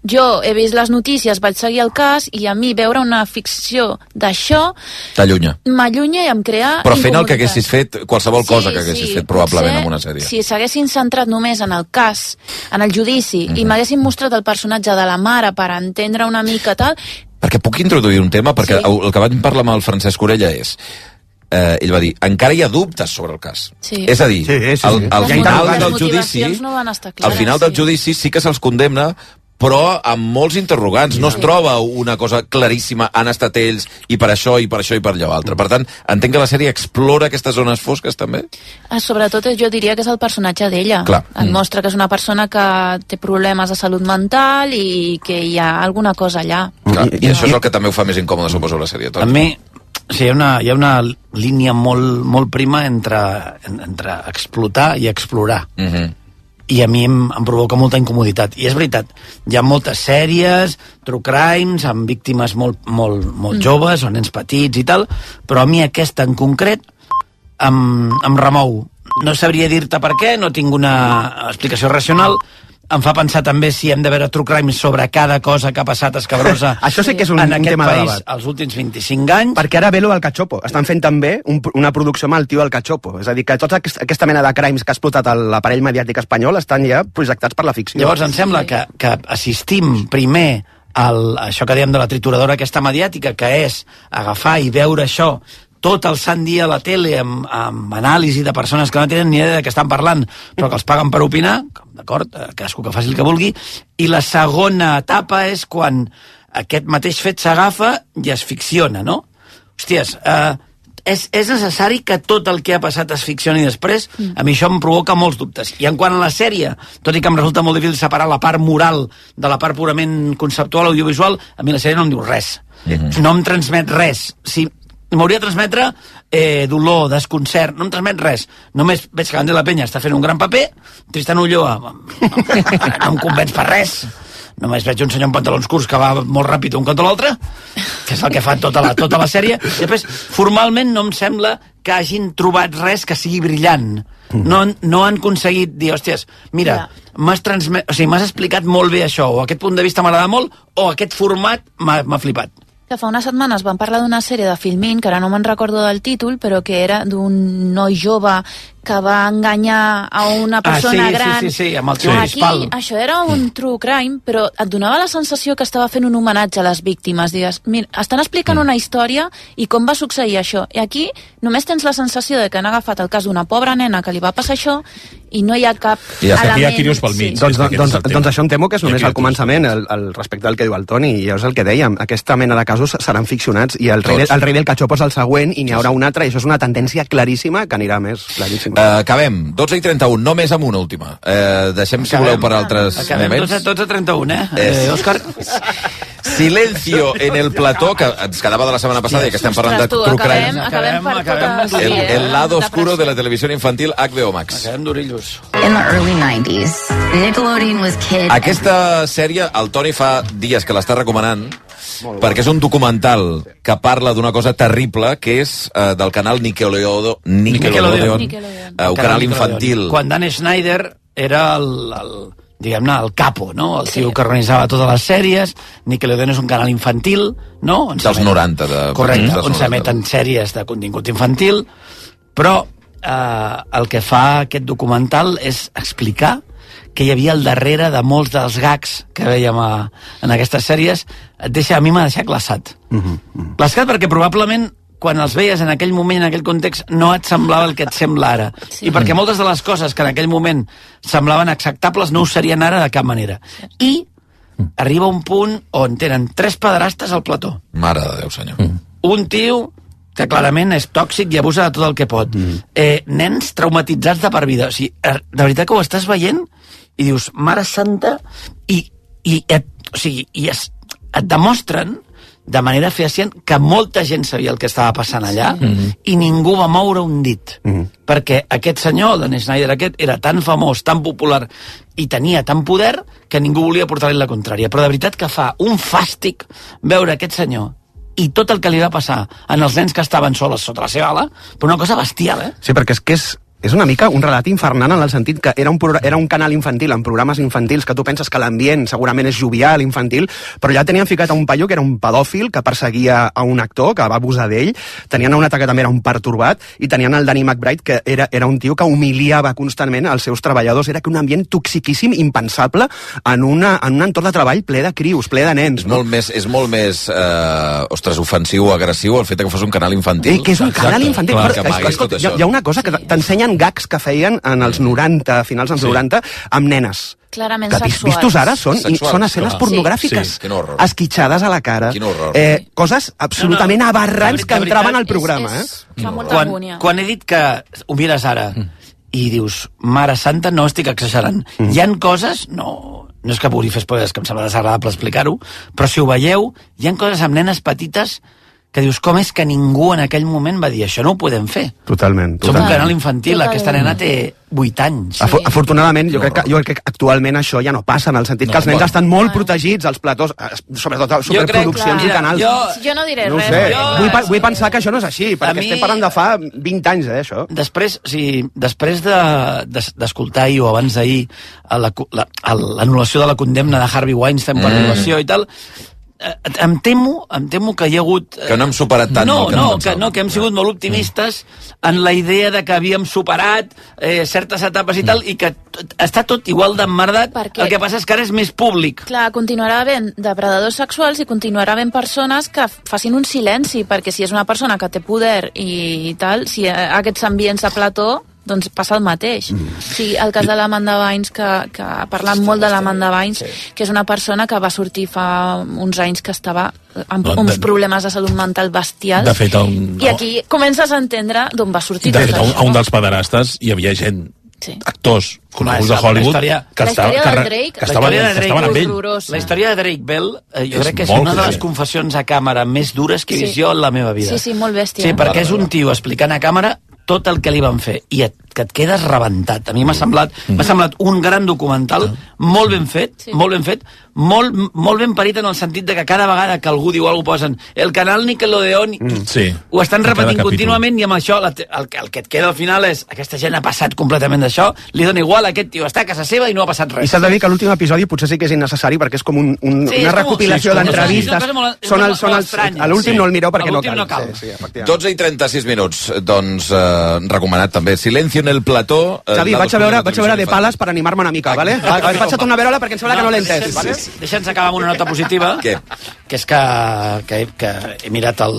jo he vist les notícies, vaig seguir el cas, i a mi veure una ficció d'això t'allunya. M'allunya i em crea Però fent el que incomoditat. haguessis fet, qualsevol cosa que haguessis sí, fet probablement potser, en una sèrie. Si s'haguessin centrat només en el cas, en el judici, mm-hmm. i m'haguessin mostrat el personatge de la mare per entendre una mica tal... Perquè puc introduir un tema, perquè sí. el que vaig parlar amb el Francesc Orella és... Eh, ell va dir, encara hi ha dubtes sobre el cas. Sí. És a dir, sí, sí, sí. al, al Les final motivacions del judici, no van estar clares, al final del judici sí que se'ls condemna, però amb molts interrogants. No es troba una cosa claríssima, han estat ells, i per això, i per això, i per allò altre. Per tant, entenc que la sèrie explora aquestes zones fosques, també? Sobretot jo diria que és el personatge d'ella. Clar. Et mostra que és una persona que té problemes de salut mental i que hi ha alguna cosa allà. Clar. I això és el que també ho fa més incòmode, suposo, la sèrie. A mi, sí, hi ha una, hi ha una línia molt, molt prima entre, entre explotar i explorar. Mhm. I a mi em, em provoca molta incomoditat. I és veritat, hi ha moltes sèries, true crimes, amb víctimes molt, molt, molt mm. joves, o nens petits i tal, però a mi aquesta en concret em, em remou. No sabria dir-te per què, no tinc una explicació racional. Em fa pensar també si hem de veure true crimes sobre cada cosa que ha passat escabrosa Això sí que és un, en un aquest tema de país debat. els últims vint-i-cinc anys. Perquè ara ve lo del cachopo. Estan fent també un, una producció amb el tio del cachopo. És a dir, que tota aquesta mena de crimes que ha explotat l'aparell mediàtic espanyol estan ja projectats per la ficció. Llavors em sembla que, que assistim primer al, a això que dèiem de la trituradora aquesta mediàtica, que és agafar i veure això tot el sant dia a la tele amb, amb anàlisi de persones que no tenen ni idea de què estan parlant, però que els paguen per opinar, d'acord, cadascú que faci el que vulgui, i la segona etapa és quan aquest mateix fet s'agafa i es ficciona, no? Hòsties, eh, és, és necessari que tot el que ha passat es ficcioni després? A mi això em provoca molts dubtes. I en quant a la sèrie, tot i que em resulta molt difícil separar la part moral de la part purament conceptual audiovisual, a mi la sèrie no em diu res. Mm-hmm. No em transmet res. Si m'hauria de transmetre eh, dolor, desconcert, no em transmet res. Només veig que Candela Peña està fent un gran paper, Tristan Ulloa no, no em convenç per res. Només veig un senyor amb pantalons curts que va molt ràpid un cantó a l'altre, que és el que fa tota la, tota la sèrie. I després, formalment no em sembla que hagin trobat res que sigui brillant. No, no han aconseguit dir, hòsties, mira, m'has transmet, o sigui, m'has explicat molt bé això, o aquest punt de vista m'agrada molt, o aquest format m'ha flipat. Que fa unes setmanes van parlar d'una sèrie de Filmin, que ara no me'n recordo del títol, però que era d'un noi jove que va enganyar a una persona ah, sí, gran. Sí, sí, sí, amb el tio Aquí, Pispal. això era un true crime, però et donava la sensació que estava fent un homenatge a les víctimes. Digues, mira, estan explicant una història i com va succeir això. I aquí només tens la sensació de que han agafat el cas d'una pobra nena que li va passar això i no hi ha cap I ja element... hi ha quilos pel mig. Sí. Doncs, doncs, doncs això em temo que és només Aquí al començament, el, el respecte al que diu el Toni, i és el que dèiem, aquesta mena de casos seran ficcionats, i el rei, el rei del cachopo és el següent, i n'hi haurà un altre, i això és una tendència claríssima que anirà més claríssima. Uh, acabem. dotze i trenta u, només amb una última. Uh, deixem, si voleu, per altres Acabem moments. dotze i trenta u, eh? És... eh Òscar? Silencio en el plató, que ens quedava de la setmana passada, i que estem parlant de true crime. Acabem, acabem per tot El, el lado oscuro de la televisió infantil H B O Max. Acabem d'orillos. In the early nineties, Nickelodeon was kid. Aquesta sèrie, el Toni fa dies que l'està recomanant, perquè és un documental que parla d'una cosa terrible, que és uh, del canal Nickelodeon, Nickelodeon, Nickelodeon. Uh, un canal infantil. Quan Dan Schneider era el, el diguem-ne, el capo, no? El tio sí. que organitzava totes les sèries. Nickelodeon és un canal infantil, no? On dels noranta. De... Correcte, dels on s'emeten sèries de contingut infantil, però eh, el que fa aquest documental és explicar que hi havia al darrere de molts dels gags que veiem a, en aquestes sèries. Et deixa, a mi m'ha deixat glaçat. Mm-hmm. Glaçat perquè probablement quan els veies en aquell moment, en aquell context, no et semblava el que et sembla ara. Sí. I perquè moltes de les coses que en aquell moment semblaven acceptables no ho serien ara de cap manera. I arriba un punt on tenen tres pederastes al plató. Mare de Déu, senyor. Mm. Un tio que clarament és tòxic i abusa de tot el que pot. Mm. Eh, nens traumatitzats de per vida. O sigui, de veritat que ho estàs veient i dius, mare santa, i, i, et, o sigui, i es, et demostren de manera fehacient que molta gent sabia el que estava passant allà sí. mm-hmm. i ningú va moure un dit. Mm-hmm. Perquè aquest senyor, Dan Schneider aquest, era tan famós, tan popular i tenia tant poder que ningú volia portar-li la contrària. Però de veritat que fa un fàstic veure aquest senyor i tot el que li va passar en els nens que estaven sols sota la seva ala, però una cosa bestial, eh? Sí, perquè és que és és una mica un relat infernal en el sentit que era un, era un canal infantil amb programes infantils que tu penses que l'ambient segurament és jovial, infantil, però ja tenien ficat a un paio que era un pedòfil que perseguia a un actor, que va abusar d'ell, tenien un altre que també era un pertorbat, i tenien el Danny McBride, que era, era un tio que humiliava constantment els seus treballadors. Era que un ambient toxiquíssim, impensable, en, una, en un entorn de treball ple de crios, ple de nens. És no? molt més, és molt més eh, ostres, ofensiu o agressiu el fet que fos un canal infantil. Eh, que és un canal Exacte. infantil. Clar, Però, que amaguis tot hi, ha, hi ha una cosa que t'ensenyen gags que feien en els noranta, finals dels sí. noranta, amb nenes. Clarament que sexuals. vistos ara són, Sexuals, són escenes clar. pornogràfiques, Sí, sí. Quin horror. esquitxades a la cara, Quin horror. eh, coses absolutament No, no. aberrants De que veritat, entraven al és- programa. és- Eh? Fa molta Quan, angúnia. quan he dit que ho mires ara i dius, mare santa, no estic exagerant. Mm. Hi han coses, no, no és que vulgui fer spoilers, que em sembla desagradable explicar-ho, però si ho veieu, hi han coses amb nenes petites que dius, com és que ningú en aquell moment va dir això no ho podem fer? Totalment. Som un totalment. canal infantil, Totalment. aquesta nena té vuit anys. Afo afortunadament, jo crec, que, jo crec que actualment això ja no passa, en el sentit No, que els nens bueno. estan molt protegits, els platós, eh, sobretot a superproduccions crec, i canals. jo- Jo no diré no ho res. sé, jo- vull, pa vull pensar que això no és així, perquè mi- estem parlant de fa vint anys, eh, això. Després, o sigui, després de- de- d'escoltar ahir o abans d'ahir l'anul·lació la, la, de la condemna de Harvey Weinstein per Mm. violació i tal, eh, em temo, em temo que hi ha hagut... eh, Que no hem superat tant no, el que no, ens que, pensàvem. no, que hem sigut molt optimistes en la idea de que havíem superat eh, certes etapes i tal, i que tot, està tot igual d'emmerdat. Perquè- El que passa és que ara és més públic. Clar, continuarà havent depredadors sexuals i continuarà havent persones que facin un silenci, perquè si és una persona que té poder i tal, si aquests ambients de plató, doncs passa el mateix. Mm. O sigui, el cas de l'Amanda Bynes, que, que ha parlat molt de l'Amanda Bynes, sí. que és una persona que va sortir fa uns anys que estava amb No, uns de- problemes de salut mental bestials, De fet, un, i aquí comences a entendre d'on va sortir de tot fet, a un, això. a un dels pederastes hi havia gent, Sí. actors coneguts La- de Hollywood, la història- que, la estava, història que, del re- Drake- que, la estaven, història de que Drake estaven amb és ell. horrorosa. La història de Drake Bell, eh, jo És crec que és molt una de les heavy. confessions a càmera més dures que he vist Sí. jo en la meva vida. Sí, sí, molt bèstia. Sí, perquè és un tio explicant a càmera tot el que li van fer i et, que et quedes rebentat. A mi m'ha semblat, m'ha semblat un gran documental, molt ben fet, Sí. molt ben fet, molt, molt ben parit en el sentit de que cada vegada que algú diu alguna cosa posen el canal Nickelodeon, mm. Sí. ho estan En cada repetint capítol. contínuament, i amb això la, el, que- el que et queda al final és aquesta gent ha passat completament d'això, li dona igual, aquest tio està a casa seva i no ha passat I res. s'ha de dir que l'últim episodi potser sí que és innecessari perquè és com un, un, Sí, és una com- recopilació sí, és com- d'entrevistes. és una cosa molt- és Són molt- els, són molt els, estranya. a l'últim Sí. no el mireu perquè A no l'últim cal. no cal. Sí, sí, efectivament. dotze i trenta-sis minuts, doncs eh, recomanat també. Silencio en el plató. Eh, Xavi, la vaig a veure, vaig a veure de infantil. pales per animar-me una mica, vale? Va, va, vaig a tornar a veure-la perquè em sembla que no l'he entès, deixa'ns- vale? Deixa'ns acabar amb una nota positiva. Què? Que és que, que, que he mirat el,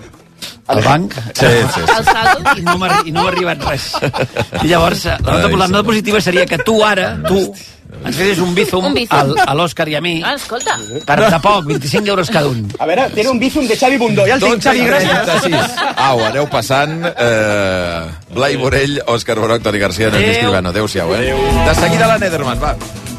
el banc Sí, sí, sí. El saldo. i no m'ha i no m'ha arribat res. I llavors, la nota, Ai, la sí. nota positiva seria que tu ara, tu, ens fessis un bizum, Un bizum. al, a l'Òscar i a mi, Ah, escolta. per de poc, vint-i-cinc euros cada un. A veure, tiene un bizum de Xavi Bundó. Ja el tinc, dotze Xavi, i gràcies. trenta-sis. Au, aneu passant. Eh, Blai Morell, Òscar Baroc, Toni Garcia, Nelly Adéu. Escribano. Adéu-siau, eh? De seguida la Nederman, va.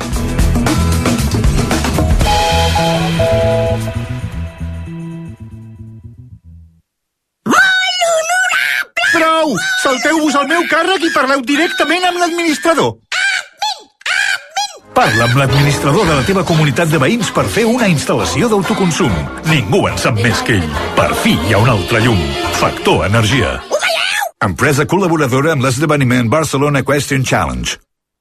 Prou! Salteu-vos al meu càrrec i parleu directament amb l'administrador. Parla amb l'administrador de la teva comunitat de veïns per fer una instal·lació d'autoconsum. Ningú en sap més que ell. Per fi hi ha un altre llum. Factor Energia. Empresa col·laboradora amb l'esdeveniment Barcelona Question Challenge.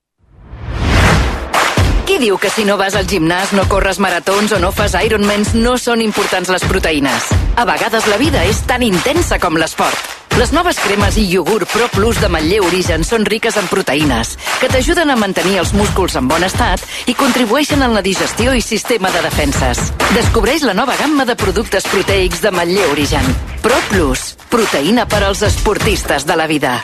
Qui diu que si no vas al gimnàs, no corres maratons o no fas Ironmans, no són importants les proteïnes? A vegades la vida és tan intensa com l'esport. Les noves cremes i iogurt Pro Plus de Manlleu Origen són riques en proteïnes, que t'ajuden a mantenir els músculs en bon estat i contribueixen en la digestió i sistema de defenses. Descobreix la nova gamma de productes proteics de Manlleu Origen. Pro Plus, proteïna per als esportistes de la vida.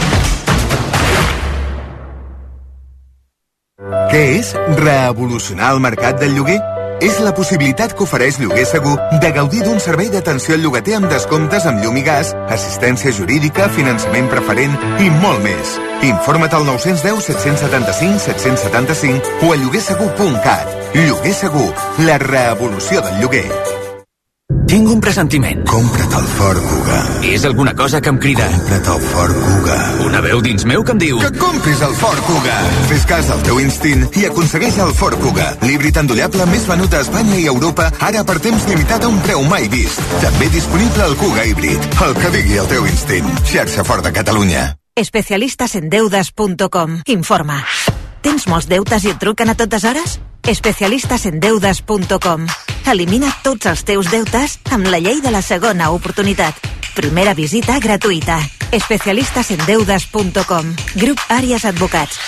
Què és revolucionar el mercat del lloguer? És la possibilitat que ofereix Lloguer Segur de gaudir d'un servei d'atenció al llogater amb descomptes amb llum i gas, assistència jurídica, finançament preferent i molt més. Informa't al nou cents deu set cents setanta-cinc set cents setanta-cinc o a lloguer segur punt cat. Lloguer Segur, la revolució del lloguer. Tinc un pressentiment. Compra't el Ford Kuga. És alguna cosa que em crida. Compra't el Ford Kuga. Una veu dins meu que em diu... Que compris el Ford Kuga. Fes cas al teu instint i aconsegueix el Ford Kuga, l'híbrid endollable més venut a Espanya i Europa, ara per temps limitat a un preu mai vist. També disponible el Kuga híbrid. El que digui el teu instint. Xarxa Ford de Catalunya. especialistas en deudas punto com. Informa. Tens molts deutes i et truquen a totes hores? especialistas en deudas punto com. Elimina tots els teus deutes amb la llei de la segona oportunitat. Primera visita gratuïta. especialistas en deudas punto com. Grup Àries Advocats.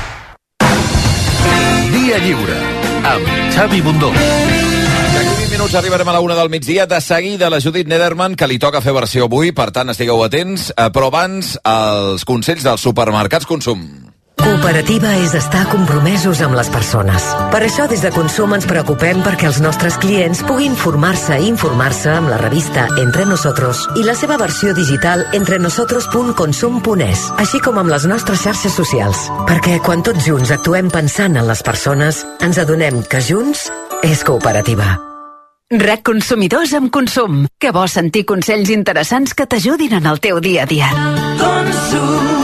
Dia lliure amb Xavi Bundó. D'aquí vint minuts arribarem a la una del migdia. De seguida la Judit Nederman, que li toca fer versió avui, per tant estigueu atents. Però abans, els consells dels supermercats Consum. Cooperativa és estar compromesos amb les persones. Per això des de Consum ens preocupem perquè els nostres clients puguin formar-se i informar-se amb la revista Entre Nosotros i la seva versió digital entrenosotros punt consum punt es, així com amb les nostres xarxes socials. Perquè quan tots junts actuem pensant en les persones, ens adonem que junts és cooperativa. RAC Consumidors amb Consum. Que vols sentir consells interessants que t'ajudin en el teu dia a dia. Consum.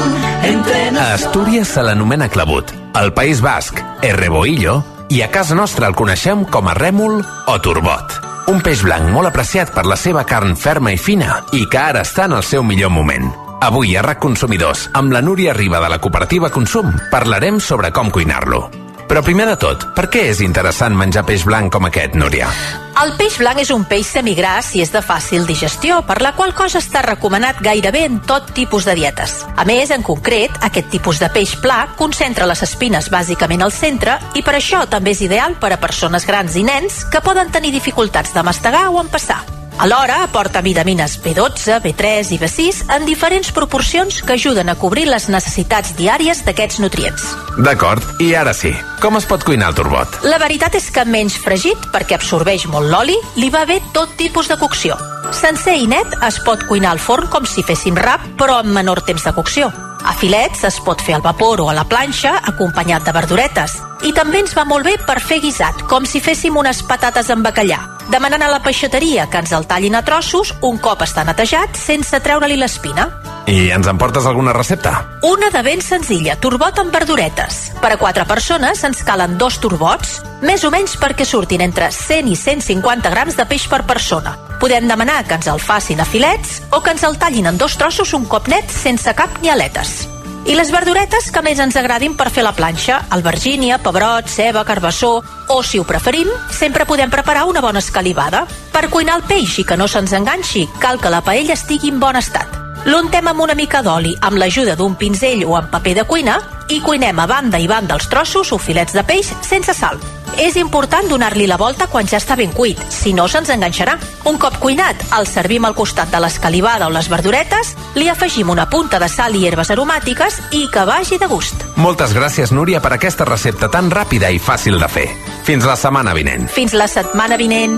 A Astúries se l'anomena clavut, al País Basc, erreboillo, i a casa nostra el coneixem com a rèmol o turbot. Un peix blanc molt apreciat per la seva carn ferma i fina i que ara està en el seu millor moment. Avui a RAC Consumidors, amb la Núria Riba de la cooperativa Consum, parlarem sobre com cuinar-lo. Però primer de tot, per què és interessant menjar peix blanc com aquest, Núria? El peix blanc és un peix semigras i és de fàcil digestió, per la qual cosa està recomanat gairebé en tot tipus de dietes. A més, en concret, aquest tipus de peix pla concentra les espines bàsicament al centre i per això també és ideal per a persones grans i nens que poden tenir dificultats de mastegar o empassar. Alhora, aporta vitamines be dotze, be tres i be sis en diferents proporcions que ajuden a cobrir les necessitats diàries d'aquests nutrients. D'acord, i ara sí, com es pot cuinar el turbot? La veritat és que menys fregit, perquè absorbeix molt l'oli, li va bé tot tipus de cocció. Sencer i net es pot cuinar al forn com si féssim rap, però amb menor temps de cocció. A filets es pot fer al vapor o a la planxa, acompanyat de verduretes. I també ens va molt bé per fer guisat, com si féssim unes patates amb bacallà, demanant a la peixateria que ens el tallin a trossos un cop està netejat, sense treure-li l'espina. I ens en portes alguna recepta? Una de ben senzilla, turbot amb verduretes. Per a quatre persones ens calen dos turbots, més o menys perquè surtin entre cent i cent cinquanta grams de peix per persona. Podem demanar que ens el facin a filets o que ens el tallin en dos trossos un cop net sense cap ni aletes. I les verduretes que més ens agradin per fer la planxa, albergínia, pebrot, ceba, carbassó, o, si ho preferim, sempre podem preparar una bona escalivada. Per cuinar el peix i que no se'ns enganxi, cal que la paella estigui en bon estat. L'untem amb una mica d'oli, amb l'ajuda d'un pinzell o amb paper de cuina, i cuinem a banda i banda els trossos o filets de peix sense sal. És important donar-li la volta quan ja està ben cuit, si no se'ns enganxarà. Un cop cuinat, el servim al costat de l'escalivada o les verduretes, li afegim una punta de sal i herbes aromàtiques i que vagi de gust. Moltes gràcies, Núria, per aquesta recepta tan ràpida i fàcil de fer. Fins la setmana vinent. Fins la setmana vinent.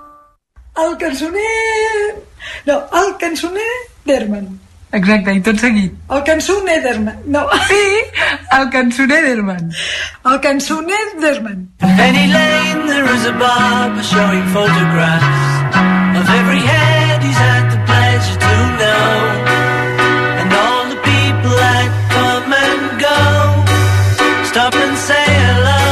El cançoner... No, el cançoner d'Herman. Exacte, i tot seguit. El cançoner d'Herman. No. Sí, el cançoner d'Herman. El cançoner d'Herman. Penny Lane, there is a barber showing photographs of every head he's had the pleasure to know, and all the people that come and go. Stop and say hello.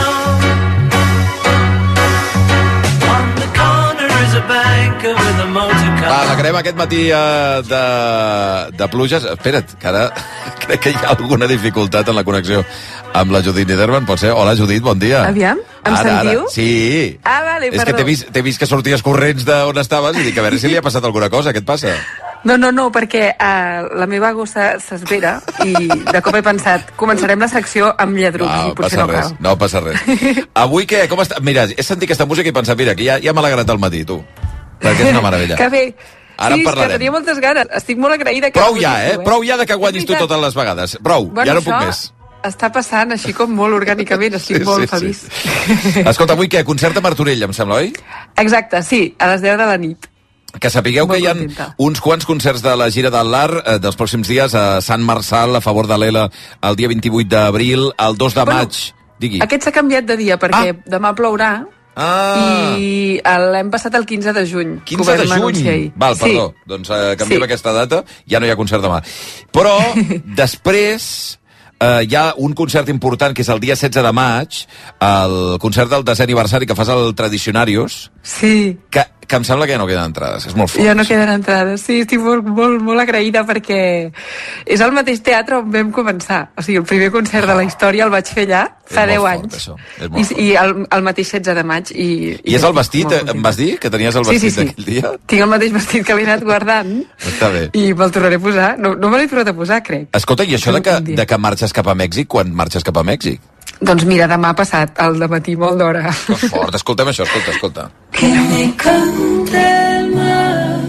On the corner is a banker with a motor car. Va, l'acabem aquest matí uh, de, de pluges. Espera't, que ara crec que hi ha alguna dificultat en la connexió amb la Judit Nederman, pot ser? Hola, Judit, bon dia. Aviam, em ara, sentiu? Ara. Sí. Ah, vale, És perdó. que t'he vist, t'he vist que sorties corrents d'on estaves i dic, a veure si li ha passat alguna cosa. Què et passa? No, no, no, perquè uh, la meva gossa s'esvera i de cop he pensat, començarem la secció amb lladrucs No, i potser passa no res, cal. no passa res. Avui què? Com està? Mira, he sentit aquesta música i he pensat, mira, que ja, ja m'ha alegrat el matí, tu. Perquè és una meravella. Que bé. Ara sí, en és que parlarem. tenia moltes ganes. Estic molt agraïda que... Prou ho ja, eh? diu, Prou ja de que guanyis tu És veritat. totes les vegades. Prou, Bueno, ja no puc això més. està passant així com molt orgànicament, estic Sí, molt sí, feliç. sí. Escolta, avui què? Concert a Martorell, em sembla, oi? Exacte, sí, a les deu de la nit. Que sapigueu Molt que hi ha contenta. uns quants concerts de la gira del Lar eh, dels pròxims dies a Sant Marçal, a favor de l'Ela, el dia vint-i-vuit d'abril, el dos de Bueno, maig. Digui. Aquest s'ha canviat de dia perquè ah. demà plourà Ah. i l'hem passat el quinze de juny. que ho quinze de vam anunciar ahir. juny. Val, perdó. Sí. Doncs eh, canviem Sí. aquesta data, ja no hi ha concert demà. Però després eh, hi ha un concert important que és el dia setze de maig, el concert del desè aniversari que fas al Tradicionarios, Sí. que, que em sembla que ja no queden entrades, és molt fort. Ja no queden entrades, sí, estic molt, molt, molt agraïda perquè és el mateix teatre on vam començar. O sigui, el primer concert de la història el vaig fer allà fa deu anys. Això. I, i el, el mateix setze de maig. I, I és el vestit, em vas dir? Que tenies el vestit sí, sí, sí. d'aquell dia? Tinc el mateix vestit que l'he anat guardant. Està bé. I me'l tornaré a posar. No, no me l'he tornat a posar, crec. Escolta, i això de que, de que marxes cap a Mèxic, quan marxes cap a Mèxic? Doncs mira, demà passat, al dematí, molt d'hora. Que fort, escoltem això, escolta, escolta. Que me cante el mar.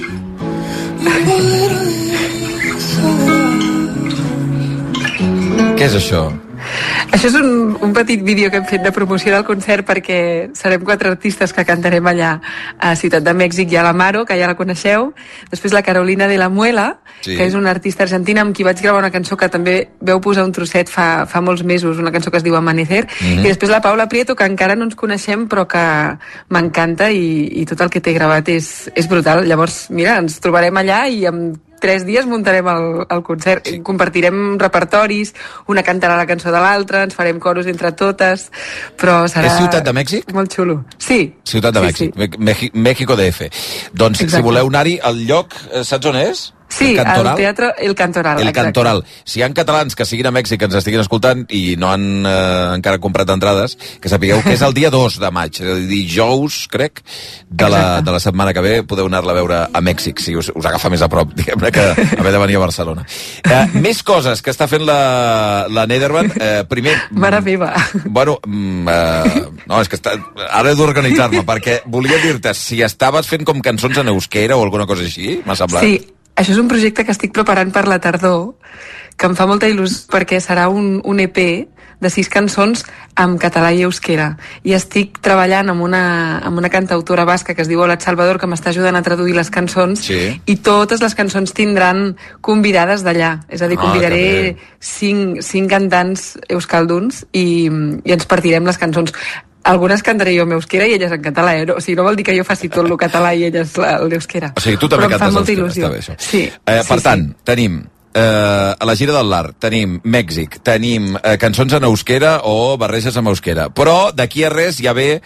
Què és això? Això és un, un petit vídeo que hem fet de promoció del concert perquè serem quatre artistes que cantarem allà a Ciutat de Mèxic i a l'Amaro, que ja la coneixeu. Després la Carolina de la Muela, sí. que és una artista argentina amb qui vaig gravar una cançó que també veu posar un trosset fa, fa molts mesos, una cançó que es diu Amanecer. Mm-hmm. I després la Paula Prieto, que encara no ens coneixem però que m'encanta i, i tot el que té gravat és, és brutal. Llavors, mira, ens trobarem allà i amb tres dies muntarem el, el concert, sí. compartirem repertoris, una cantarà la cançó de l'altra, ens farem coros entre totes, però serà... És Ciutat de Mèxic? Molt xulo. Sí. Ciutat de sí, Mèxic, sí. Mèxic, México D F. Doncs, exacte. Si voleu anar-hi, el lloc, saps on és? Sí, el, el teatre El Cantoral. El exacte. Cantoral. Si hi ha catalans que siguin a Mèxic, que ens estiguin escoltant i no han eh, encara comprat entrades, que sapigueu que és el dia dos de maig, el dijous, crec, de la, de la setmana que ve, podeu anar-la a veure a Mèxic, si us, us agafa més a prop, diguem-ne, que haver de venir a Barcelona. Eh, més coses que està fent la, la Nederman. Eh, primer... Mare meva. Bueno, mm, eh, no, és que està, ara he d'organitzar-me, perquè volia dir-te, si estaves fent com cançons en euskera o alguna cosa així, m'ha semblat. Sí. Això és un projecte que estic preparant per la tardor, que em fa molta il·lusió perquè serà un, un E P de sis cançons en català i euskera. I estic treballant amb una, amb una cantautora basca que es diu Olat Salvador, que m'està ajudant a traduir les cançons, sí. i totes les cançons tindran convidades d'allà. És a dir, convidaré ah, cinc, cinc cantants euskalduns i, i ens partirem les cançons. Algunes cantaré jo en euskera i elles en català, eh? O sigui, no vol dir que jo faci tot el català i elles l'euskera. O sigui, tu també cantes euskera, està bé, això. Sí. Eh, per sí, tant, sí. tenim eh, a la gira del Lar, tenim Mèxic, tenim eh, cançons en euskera o barreges amb euskera, però d'aquí a res ja ve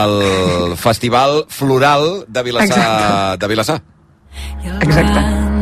el Festival Floral de Vilassar. Exacte. De Vilassar. Exacte.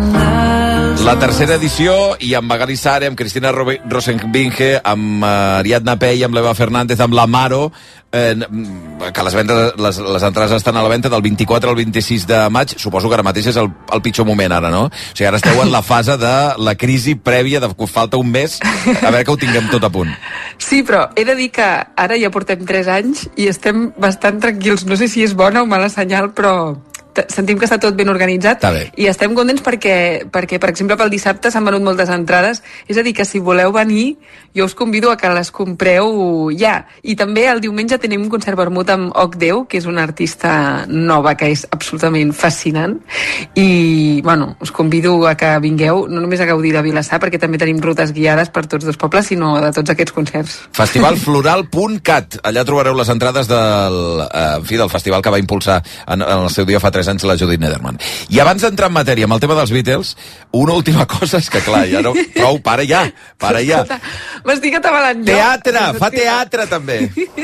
La tercera edició, i amb Magali Sare, amb Cristina Rosenbinge, amb uh, Ariadna Pei, amb l'Eva Fernández, amb l'Amaro, eh, que les, vendes, les, les entrades estan a la venda del vint-i-quatre al vint-i-sis de maig. Suposo que ara mateix és el, el pitjor moment, ara, no? O sigui, ara esteu en la fase de la crisi prèvia, de que falta un mes, a veure que ho tinguem tot a punt. Sí, però he de dir que ara ja portem tres anys i estem bastant tranquils. No sé si és bona o mala senyal, però sentim que està tot ben organitzat i estem contents perquè, perquè, per exemple, pel dissabte s'han venut moltes entrades. És a dir, que si voleu venir, jo us convido a que les compreu ja. I també el diumenge tenim un concert vermut amb Ocdeu, que és una artista nova que és absolutament fascinant. I, bueno, us convido a que vingueu, no només a gaudir de Vilassar, perquè també tenim rutes guiades per tots dos pobles, sinó de tots aquests concerts. Festivalfloral punt cat. Allà trobareu les entrades del, eh, en fi, del festival que va impulsar en, en el seu dia fa tres anys la Judith Nederman. I abans d'entrar en matèria amb el tema dels Beatles, una última cosa és que, clar, ja no... Prou, para ja, para ja. M'estic atabalant jo. Teatre, fa teatre també.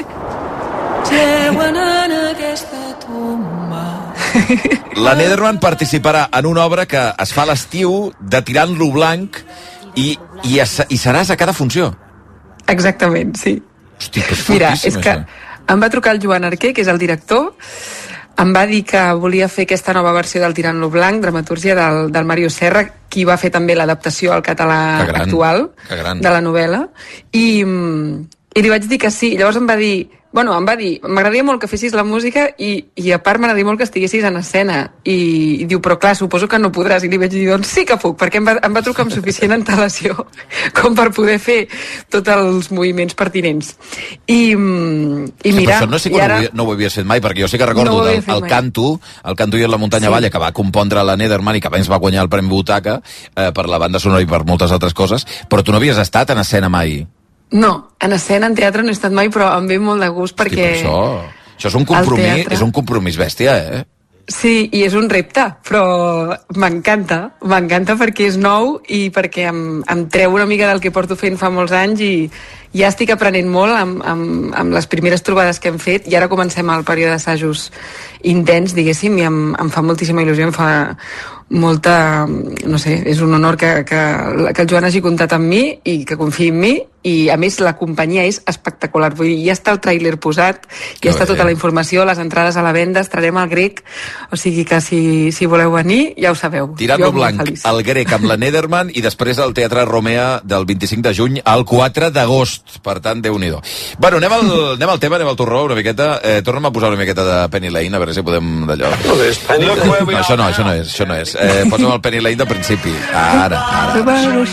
Jeuen en aquesta tomba. La Nederman participarà en una obra que es fa a l'estiu de Tirant-lo blanc i, i, es, i seràs a cada funció. Exactament, sí. Hosti, que és Mira, fortíssim, és que això. Em va trucar el Joan Arquer, que és el director, em va dir que volia fer aquesta nova versió del Tirant-lo blanc, dramatúrgia del, del Mario Serra, qui va fer també l'adaptació al català gran, actual de la novel·la, i, i li vaig dir que sí. Llavors em va dir, bueno, em va dir, m'agradaria molt que fessis la música i, i a part m'agradaria molt que estiguessis en escena. I, i diu, però clar, suposo que no podràs. I li vaig dir, doncs sí que puc, perquè em va, em va trucar amb suficient antelació com per poder fer tots els moviments pertinents. I, i mira... Però això no sé que ara... no, ho, no ho havies fet mai, perquè jo sí que recordo no del, el canto, el canto i la muntanya sí. Valla, que va compondre la Nederman i que abans va guanyar el Premi Butaca eh, per la banda sonora i per moltes altres coses, però tu no havies estat en escena mai. No, en escena, en teatre no he estat mai, però em ve molt de gust perquè... Hosti, això, això és un compromís, teatre... és un compromís bèstia, eh? Sí, i és un repte, però m'encanta, m'encanta perquè és nou i perquè em, em treu una mica del que porto fent fa molts anys i ja estic aprenent molt amb, amb, amb les primeres trobades que hem fet i ara comencem el període d'assajos intens, diguéssim, i em, em fa moltíssima il·lusió, em fa molta, no sé, és un honor que, que, que el Joan hagi comptat amb mi i que confiï en mi, i a més la companyia és espectacular, vull dir, ja està el tràiler posat, ja està tota la informació, les entrades a la venda, estarem al Grec, o sigui que si, si voleu venir, ja ho sabeu. Tirant-lo blanc, el Grec amb la Nederman i després al Teatre Romea del vint-i-cinc de juny al quatre d'agost, per tant, Déu-n'hi-do. Bueno, anem al, anem al tema, anem al torró una miqueta, eh, torna'm a posar una miqueta de Penny Lane, a veure si podem d'allò. No, això no, això no és, això no és. Eh, posa'm el Penny Lane de principi. Ara, ara.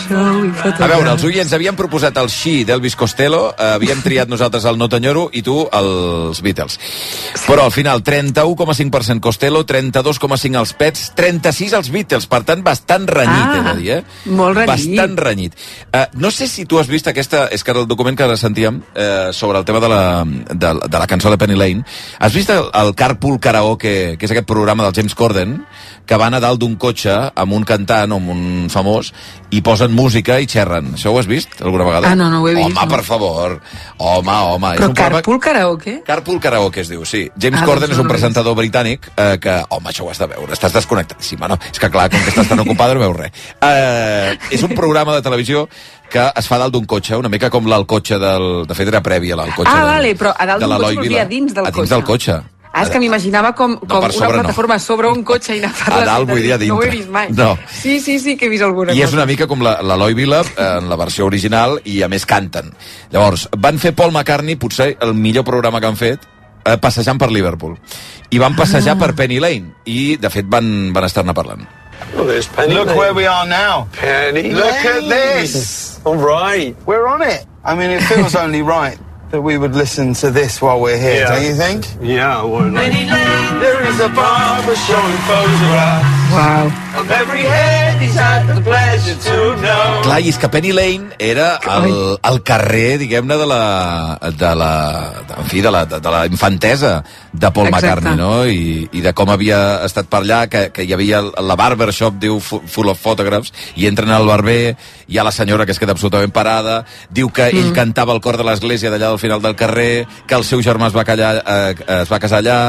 A veure, els oients havien proposat el She d'Elvis Costello, eh, havíem triat nosaltres el No t'enyoro i tu els Beatles. Però al final, trenta-u coma cinc per cent Costello, trenta-dos coma cinc els Pets, trenta-sis els Beatles, per tant, bastant renyit, ah, he de dir, eh? Molt renyit. Bastant renyit. Eh, no sé si tu has vist aquesta... És que era el document que ara sentíem eh, sobre el tema de la, de, de la cançó de Penny Lane. Has vist el, el Carpool Karaoke, que és aquest programa del James Corden, que van a dalt d'un cotxe amb un cantant o amb un famós i posen música i xerren. Això ho has vist alguna vegada? Ah, no, no ho he vist. Home, per favor. Home, home. Però Carpool Karaoke? Carpool Karaoke es diu, sí. James ah, Corden doncs és un presentador britànic eh, que, home, això ho has de veure. Estàs desconnectadíssim, no? És que, clar, com que estàs tan ocupada no veus res. Eh, és un programa de televisió que es fa dalt d'un cotxe, una mica com l'Alcotxe del... De fet, era prèvia l'Alcotxe ah, del, vale, però a dalt d'un cotxe volia dins del cotxe. A dins del cotxe. Ah, és que m'imaginava com, com no, una plataforma no. sobre un cotxe i anar per a dalt, vull dir, a dintre. No ho he vist mai. No. Sí, sí, sí que he vist alguna I cosa. és una mica com l'Eloi Vila en la versió original i a més canten. Llavors, van fer Paul McCartney, potser el millor programa que han fet, eh, passejant per Liverpool. I van passejar ah. per Penny Lane i, de fet, van, van estar-ne parlant. Oh, there's Penny Look Lane. Where we are now. Penny Look Lane. At this. All right. We're on it. I mean, it feels only right that we would listen to this while we're here, yeah. Don't you think? Yeah, why not? Penny Lane, there is a barber showing photographs. Wow. Of every head he's had the pleasure to know. Clar, i és que Penny Lane era el, el carrer, diguem-ne, de la, de la, en fi, de la, de, de la infantesa de Paul Exacte. McCartney, no? I, I de com havia estat per allà, que, que hi havia la barbershop, diu, full of photographs, i entren al barber, hi ha la senyora que es queda absolutament parada, diu que ell mm. cantava el cor de l'església d'allà al final del carrer, que el seu germà es va, callar, eh, es va casar allà,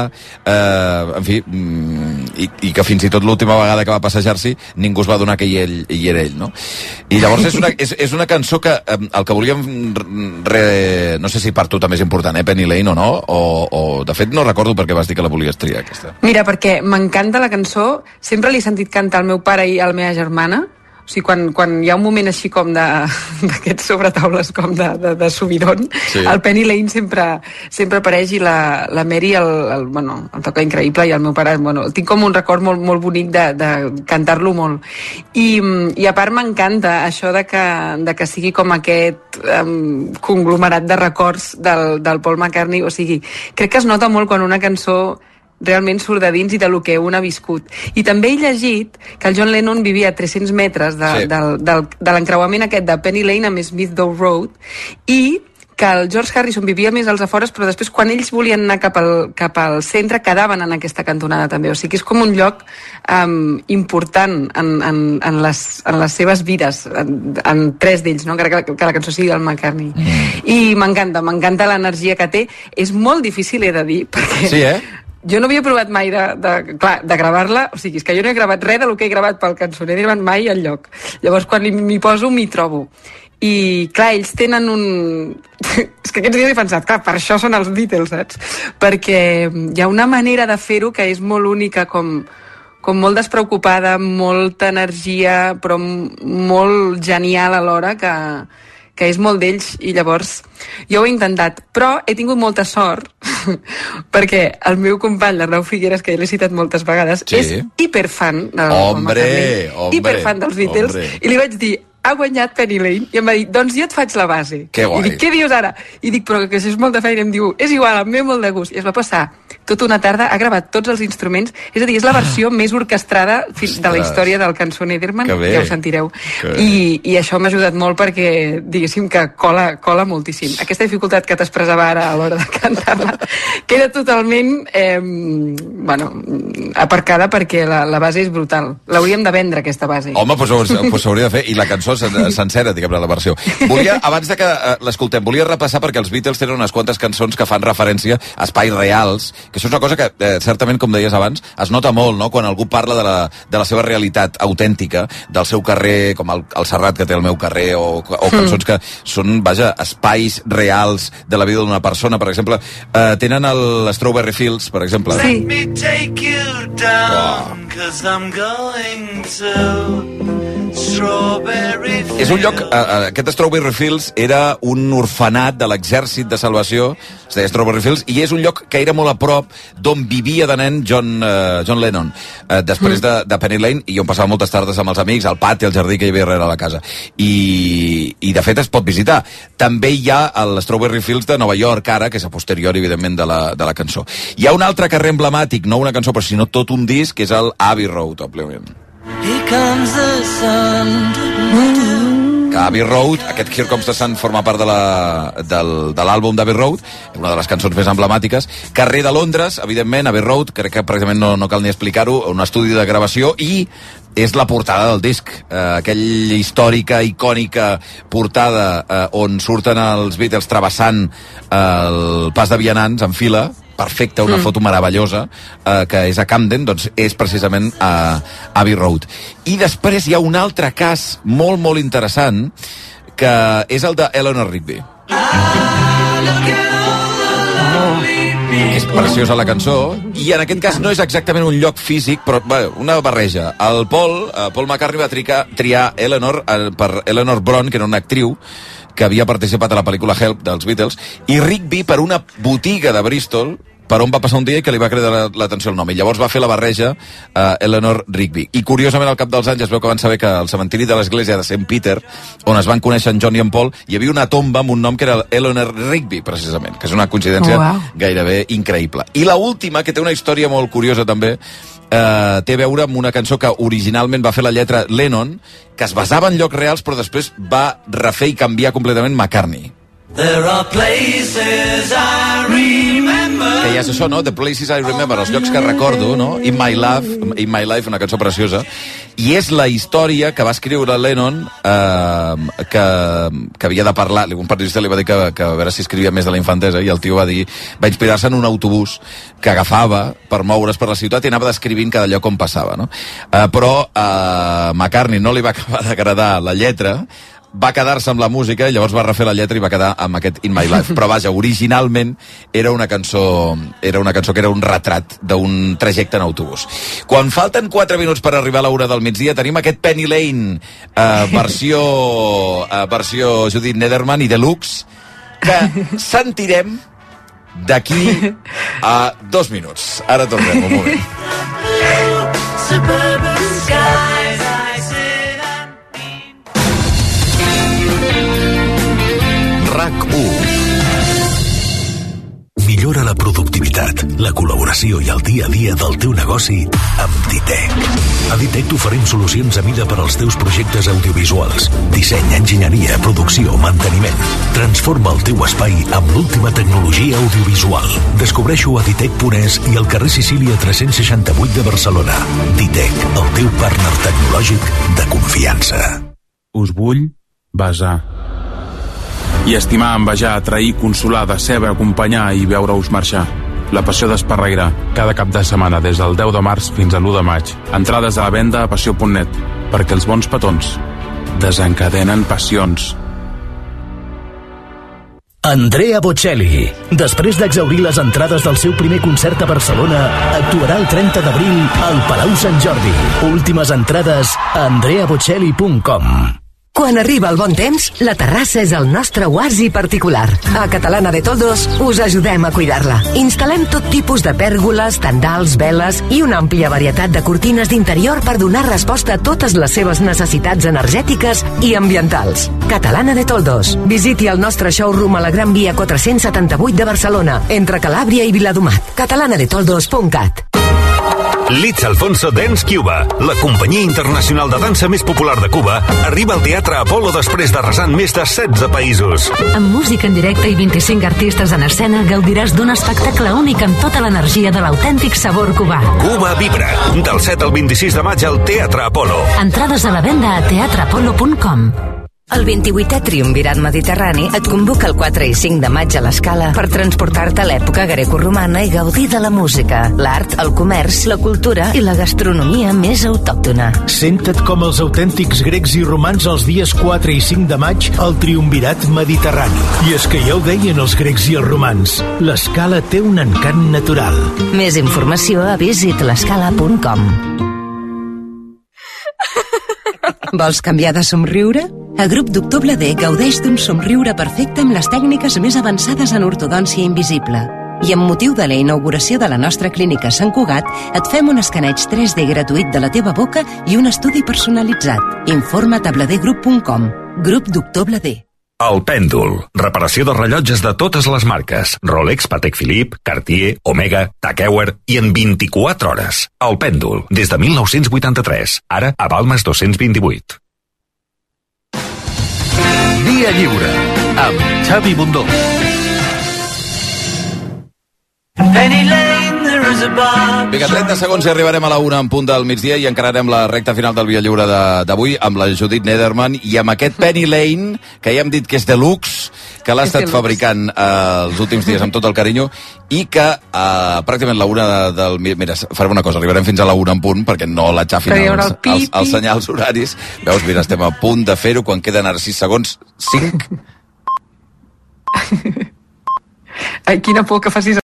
eh, en fi, mm, i, i que fins i tot l'última vegada que va passejar-s'hi ningú es va donar que hi, ell, hi era ell, no? I llavors és una, és, és una cançó que eh, el que volíem re, no sé si per tu també és important, eh, Penny Lane o no, o, o de fet no recordo per què vas dir que la volies triar, aquesta. Mira, perquè m'encanta la cançó, sempre l'he sentit cantar al meu pare i a la meva germana. O sigui, quan, quan hi ha un moment així com d'aquests sobretaules com de, de, de subidon, sí. El Penny Lane sempre, sempre apareix i la, la Mary el, el, bueno, el toca increïble i el meu pare, bueno, tinc com un record molt, molt bonic de, de cantar-lo molt. I, i a part m'encanta això de que, de que sigui com aquest um, conglomerat de records del, del Paul McCartney. O sigui, crec que es nota molt quan una cançó realment surt de dins i de lo que un ha viscut. I també he llegit que el John Lennon vivia a tres-cents metres de, sí. del, del, de l'encreuament aquest de Penny Lane amb Smith Dow Road i que el George Harrison vivia més als afores, però després quan ells volien anar cap al, cap al centre quedaven en aquesta cantonada també. O sigui que és com un lloc um, important en, en, en, les, en les seves vides, en, en tres d'ells, no? que, que la cançó sigui del McCartney. Mm. I m'encanta, m'encanta l'energia que té. És molt difícil, he de dir, perquè... Sí, eh? Jo no havia provat mai de, de, clar, de gravar-la, o sigui, és que jo no he gravat res del que he gravat pel cançoner d'Irman mai al lloc. Llavors, quan m'hi poso, m'hi trobo. I, clar, ells tenen un... és que aquests dies he pensat, clar, per això són els Beatles, saps? Perquè hi ha una manera de fer-ho que és molt única, com, com molt despreocupada, molta energia, però molt genial alhora, que... que és molt d'ells, i llavors jo ho he intentat, però he tingut molta sort perquè el meu company, l'Arnau Figueres, que ja l'he citat moltes vegades, sí. és hiperfan del hombre, hombre, hiperfan dels Beatles, hombre. I li vaig dir, ha guanyat Penny Lane, i em va dir, doncs jo et faig la base. Que guai. I dic, què dius ara? I dic, però que això és molta feina. I em diu, és igual, em ve molt de gust. I es va passar tota una tarda, ha gravat tots els instruments, és a dir, és la versió ah. més orquestrada de la història del cançoner d'Irman, ja ho sentireu. I, I això m'ha ajudat molt perquè, diguéssim, que cola, cola moltíssim. Aquesta dificultat que t'expressava ara a l'hora de cantar-la queda totalment eh, bueno, aparcada perquè la, la base és brutal. L'hauríem de vendre, aquesta base. Home, doncs s'hauria de fer. I la cançó cançó sen sencera, diguem-ne, la versió. Volia, abans de que uh, l'escoltem, volia repassar perquè els Beatles tenen unes quantes cançons que fan referència a espais reals, que això és una cosa que, eh, certament, com deies abans, es nota molt, no?, quan algú parla de la, de la seva realitat autèntica, del seu carrer, com el, el Serrat que té el meu carrer, o, o cançons que són, vaja, espais reals de la vida d'una persona. Per exemple, eh, tenen el Strawberry Fields, per exemple. Let me take you down, 'cause I'm going to Strawberry Fields. És un lloc, eh, aquest Strawberry Fields era un orfenat de l'exèrcit de salvació, es deia Strawberry Fields, i és un lloc que era molt a prop d'on vivia de nen John, eh, John Lennon, eh, després de, de Penny Lane, i on passava moltes tardes amb els amics, al pati, al jardí que hi havia darrere la casa. I, i de fet es pot visitar. També hi ha el Strawberry Fields de Nova York, ara, que és a posteriori, evidentment, de la, de la cançó. Hi ha un altre carrer emblemàtic, no una cançó, però sinó tot un disc, que és el Abbey Road, òbviament. Here comes the sun. Que Abbey Road, aquest Here Comes the Sun forma part de la, del, de l'àlbum d'Abbey Road, una de les cançons més emblemàtiques. Carrer de Londres, evidentment, Abbey Road, crec que pràcticament no, no cal ni explicar-ho, un estudi de gravació, i és la portada del disc, eh, aquella històrica, icònica portada eh, on surten els Beatles travessant el pas de vianants en fila, perfecta, una mm. foto meravellosa, eh, que és a Camden, doncs és precisament a Abbey Road. I després hi ha un altre cas molt, molt interessant, que és el de Eleanor Rigby. És preciosa la cançó, i en aquest cas no és exactament un lloc físic, però bé, una barreja. El Paul, eh, Paul McCartney va triar, triar Eleanor eh, per Eleanor Bron, que era una actriu que havia participat a la pel·lícula Help dels Beatles, i Rigby per una botiga de Bristol, per on va passar un dia i que li va cridar l'atenció el nom. I llavors va fer la barreja uh, Eleanor Rigby. I curiosament, al cap dels anys, es veu que van saber que al cementiri de l'església de Saint Peter, on es van conèixer en John i en Paul, hi havia una tomba amb un nom que era Eleanor Rigby, precisament, que és una coincidència oh, wow. gairebé increïble. I la última, que té una història molt curiosa també, Uh, té a veure amb una cançó que originalment va fer la lletra Lennon, que es basava en llocs reals, però després va refer i canviar completament McCartney. There are places I remember. Que ja és això, no? The places I remember, els llocs que recordo, no? In my life, in my life, una cançó preciosa. I és la història que va escriure Lennon, eh, que, que havia de parlar. Un periodista li va dir que, que a veure si escrivia més de la infantesa, i el tio va dir, va inspirar-se en un autobús que agafava per moure's per la ciutat i anava descrivint cada lloc on passava, no? Eh, però a McCartney no li va acabar d'agradar la lletra, va quedar-se amb la música i llavors va refer la lletra i va quedar amb aquest In My Life. Però vaja, originalment era una cançó, era una cançó que era un retrat d'un trajecte en autobús. Quan falten quatre minuts per arribar a l'hora del migdia, tenim aquest Penny Lane eh, versió, eh, versió Judith Nederman i Deluxe, que sentirem d'aquí a dos minuts. Ara tornem, un moment. Suburban skies. RAC u. Millora la productivitat, la col·laboració i el dia a dia del teu negoci amb Ditec. A Ditec t'oferim solucions a mida per als teus projectes audiovisuals. Disseny, enginyeria, producció, manteniment. Transforma el teu espai amb l'última tecnologia audiovisual. Descobreixo a ditec punt es i al carrer Sicília tres-cents seixanta-vuit de Barcelona. Ditec, el teu partner tecnològic de confiança. Us vull besar. I estimar, envejar, atrair, consolar, decebre, acompanyar i veure-us marxar. La Passió d'Esparreguera, cada cap de setmana des del deu de març fins a l'u de maig. Entrades a la venda a passió punt net, perquè els bons petons desencadenen passions. Andrea Bocelli. Després d'exhaurir les entrades del seu primer concert a Barcelona, actuarà el trenta d'abril al Palau Sant Jordi. Últimes entrades a andrea bocelli punt com. Quan arriba el bon temps, la terrassa és el nostre oasi particular. A Catalana de Toldos us ajudem a cuidar-la. Instal·lem tot tipus de pèrgoles, tendals, veles i una àmplia varietat de cortines d'interior per donar resposta a totes les seves necessitats energètiques i ambientals. Catalana de Toldos. Visiti el nostre showroom a la Gran Via quatre-cents setanta-vuit de Barcelona, entre Calàbria i Viladomat. catalana de toldos punt cat. Litz Alfonso Dance Cuba, la companyia internacional de dansa més popular de Cuba, arriba al Teatre Apolo després d'arrasar en més de setze països. Amb música en directe i vint-i-cinc artistes en escena, gaudiràs d'un espectacle únic amb tota l'energia de l'autèntic sabor cubà. Cuba Vibra, del set al vint-i-sis de maig al Teatre Apolo. Entrades a la venda a teatre apolo punt com. El vint-i-vuitè Triumvirat Mediterrani et convoca el quatre i cinc de maig a l'Escala per transportar-te a l'època grecorromana i gaudir de la música, l'art, el comerç, la cultura i la gastronomia més autòctona. Senta't com els autèntics grecs i romans els dies quatre i cinc de maig al Triumvirat Mediterrani. I és que ja ho deien els grecs i els romans, l'Escala té un encant natural. Més informació a visit l'escala punt com. Vols canviar de somriure? El grup Doctor Blader gaudeix d'un somriure perfecte amb les tècniques més avançades en ortodòncia invisible. I amb motiu de la inauguració de la nostra clínica a Sant Cugat, et fem un escaneig tres D gratuït de la teva boca i un estudi personalitzat. Informa't a blader grup punt com. Grup Doctor Blader. El Pèndol. Reparació de rellotges de totes les marques. Rolex, Patek Philippe, Cartier, Omega, Tag Heuer i en vint-i-quatre hores. El Pèndol, des de mil nou-cents vuitanta-tres. Ara a Balmes dos-cents vint-i-vuit. Via Lliure, amb Xavi Bundó. Penny Lane, there is a bar. Vinga, trenta segons i arribarem a la una en punt del migdia i encararem la recta final del Via Lliure d'avui amb la Judit Nederman i amb aquest Penny Lane, que ja hem dit que és deluxe, que l'ha estat fabricant eh, els últims dies amb tot el carinyo i que eh, pràcticament la una del... Mira, farem una cosa, arribarem fins a la una en punt perquè no la xafin els, els, els senyals horaris. Veus, mira, estem a punt de fer-ho quan queden ara sis segons. cinc. Ai, quina por que facis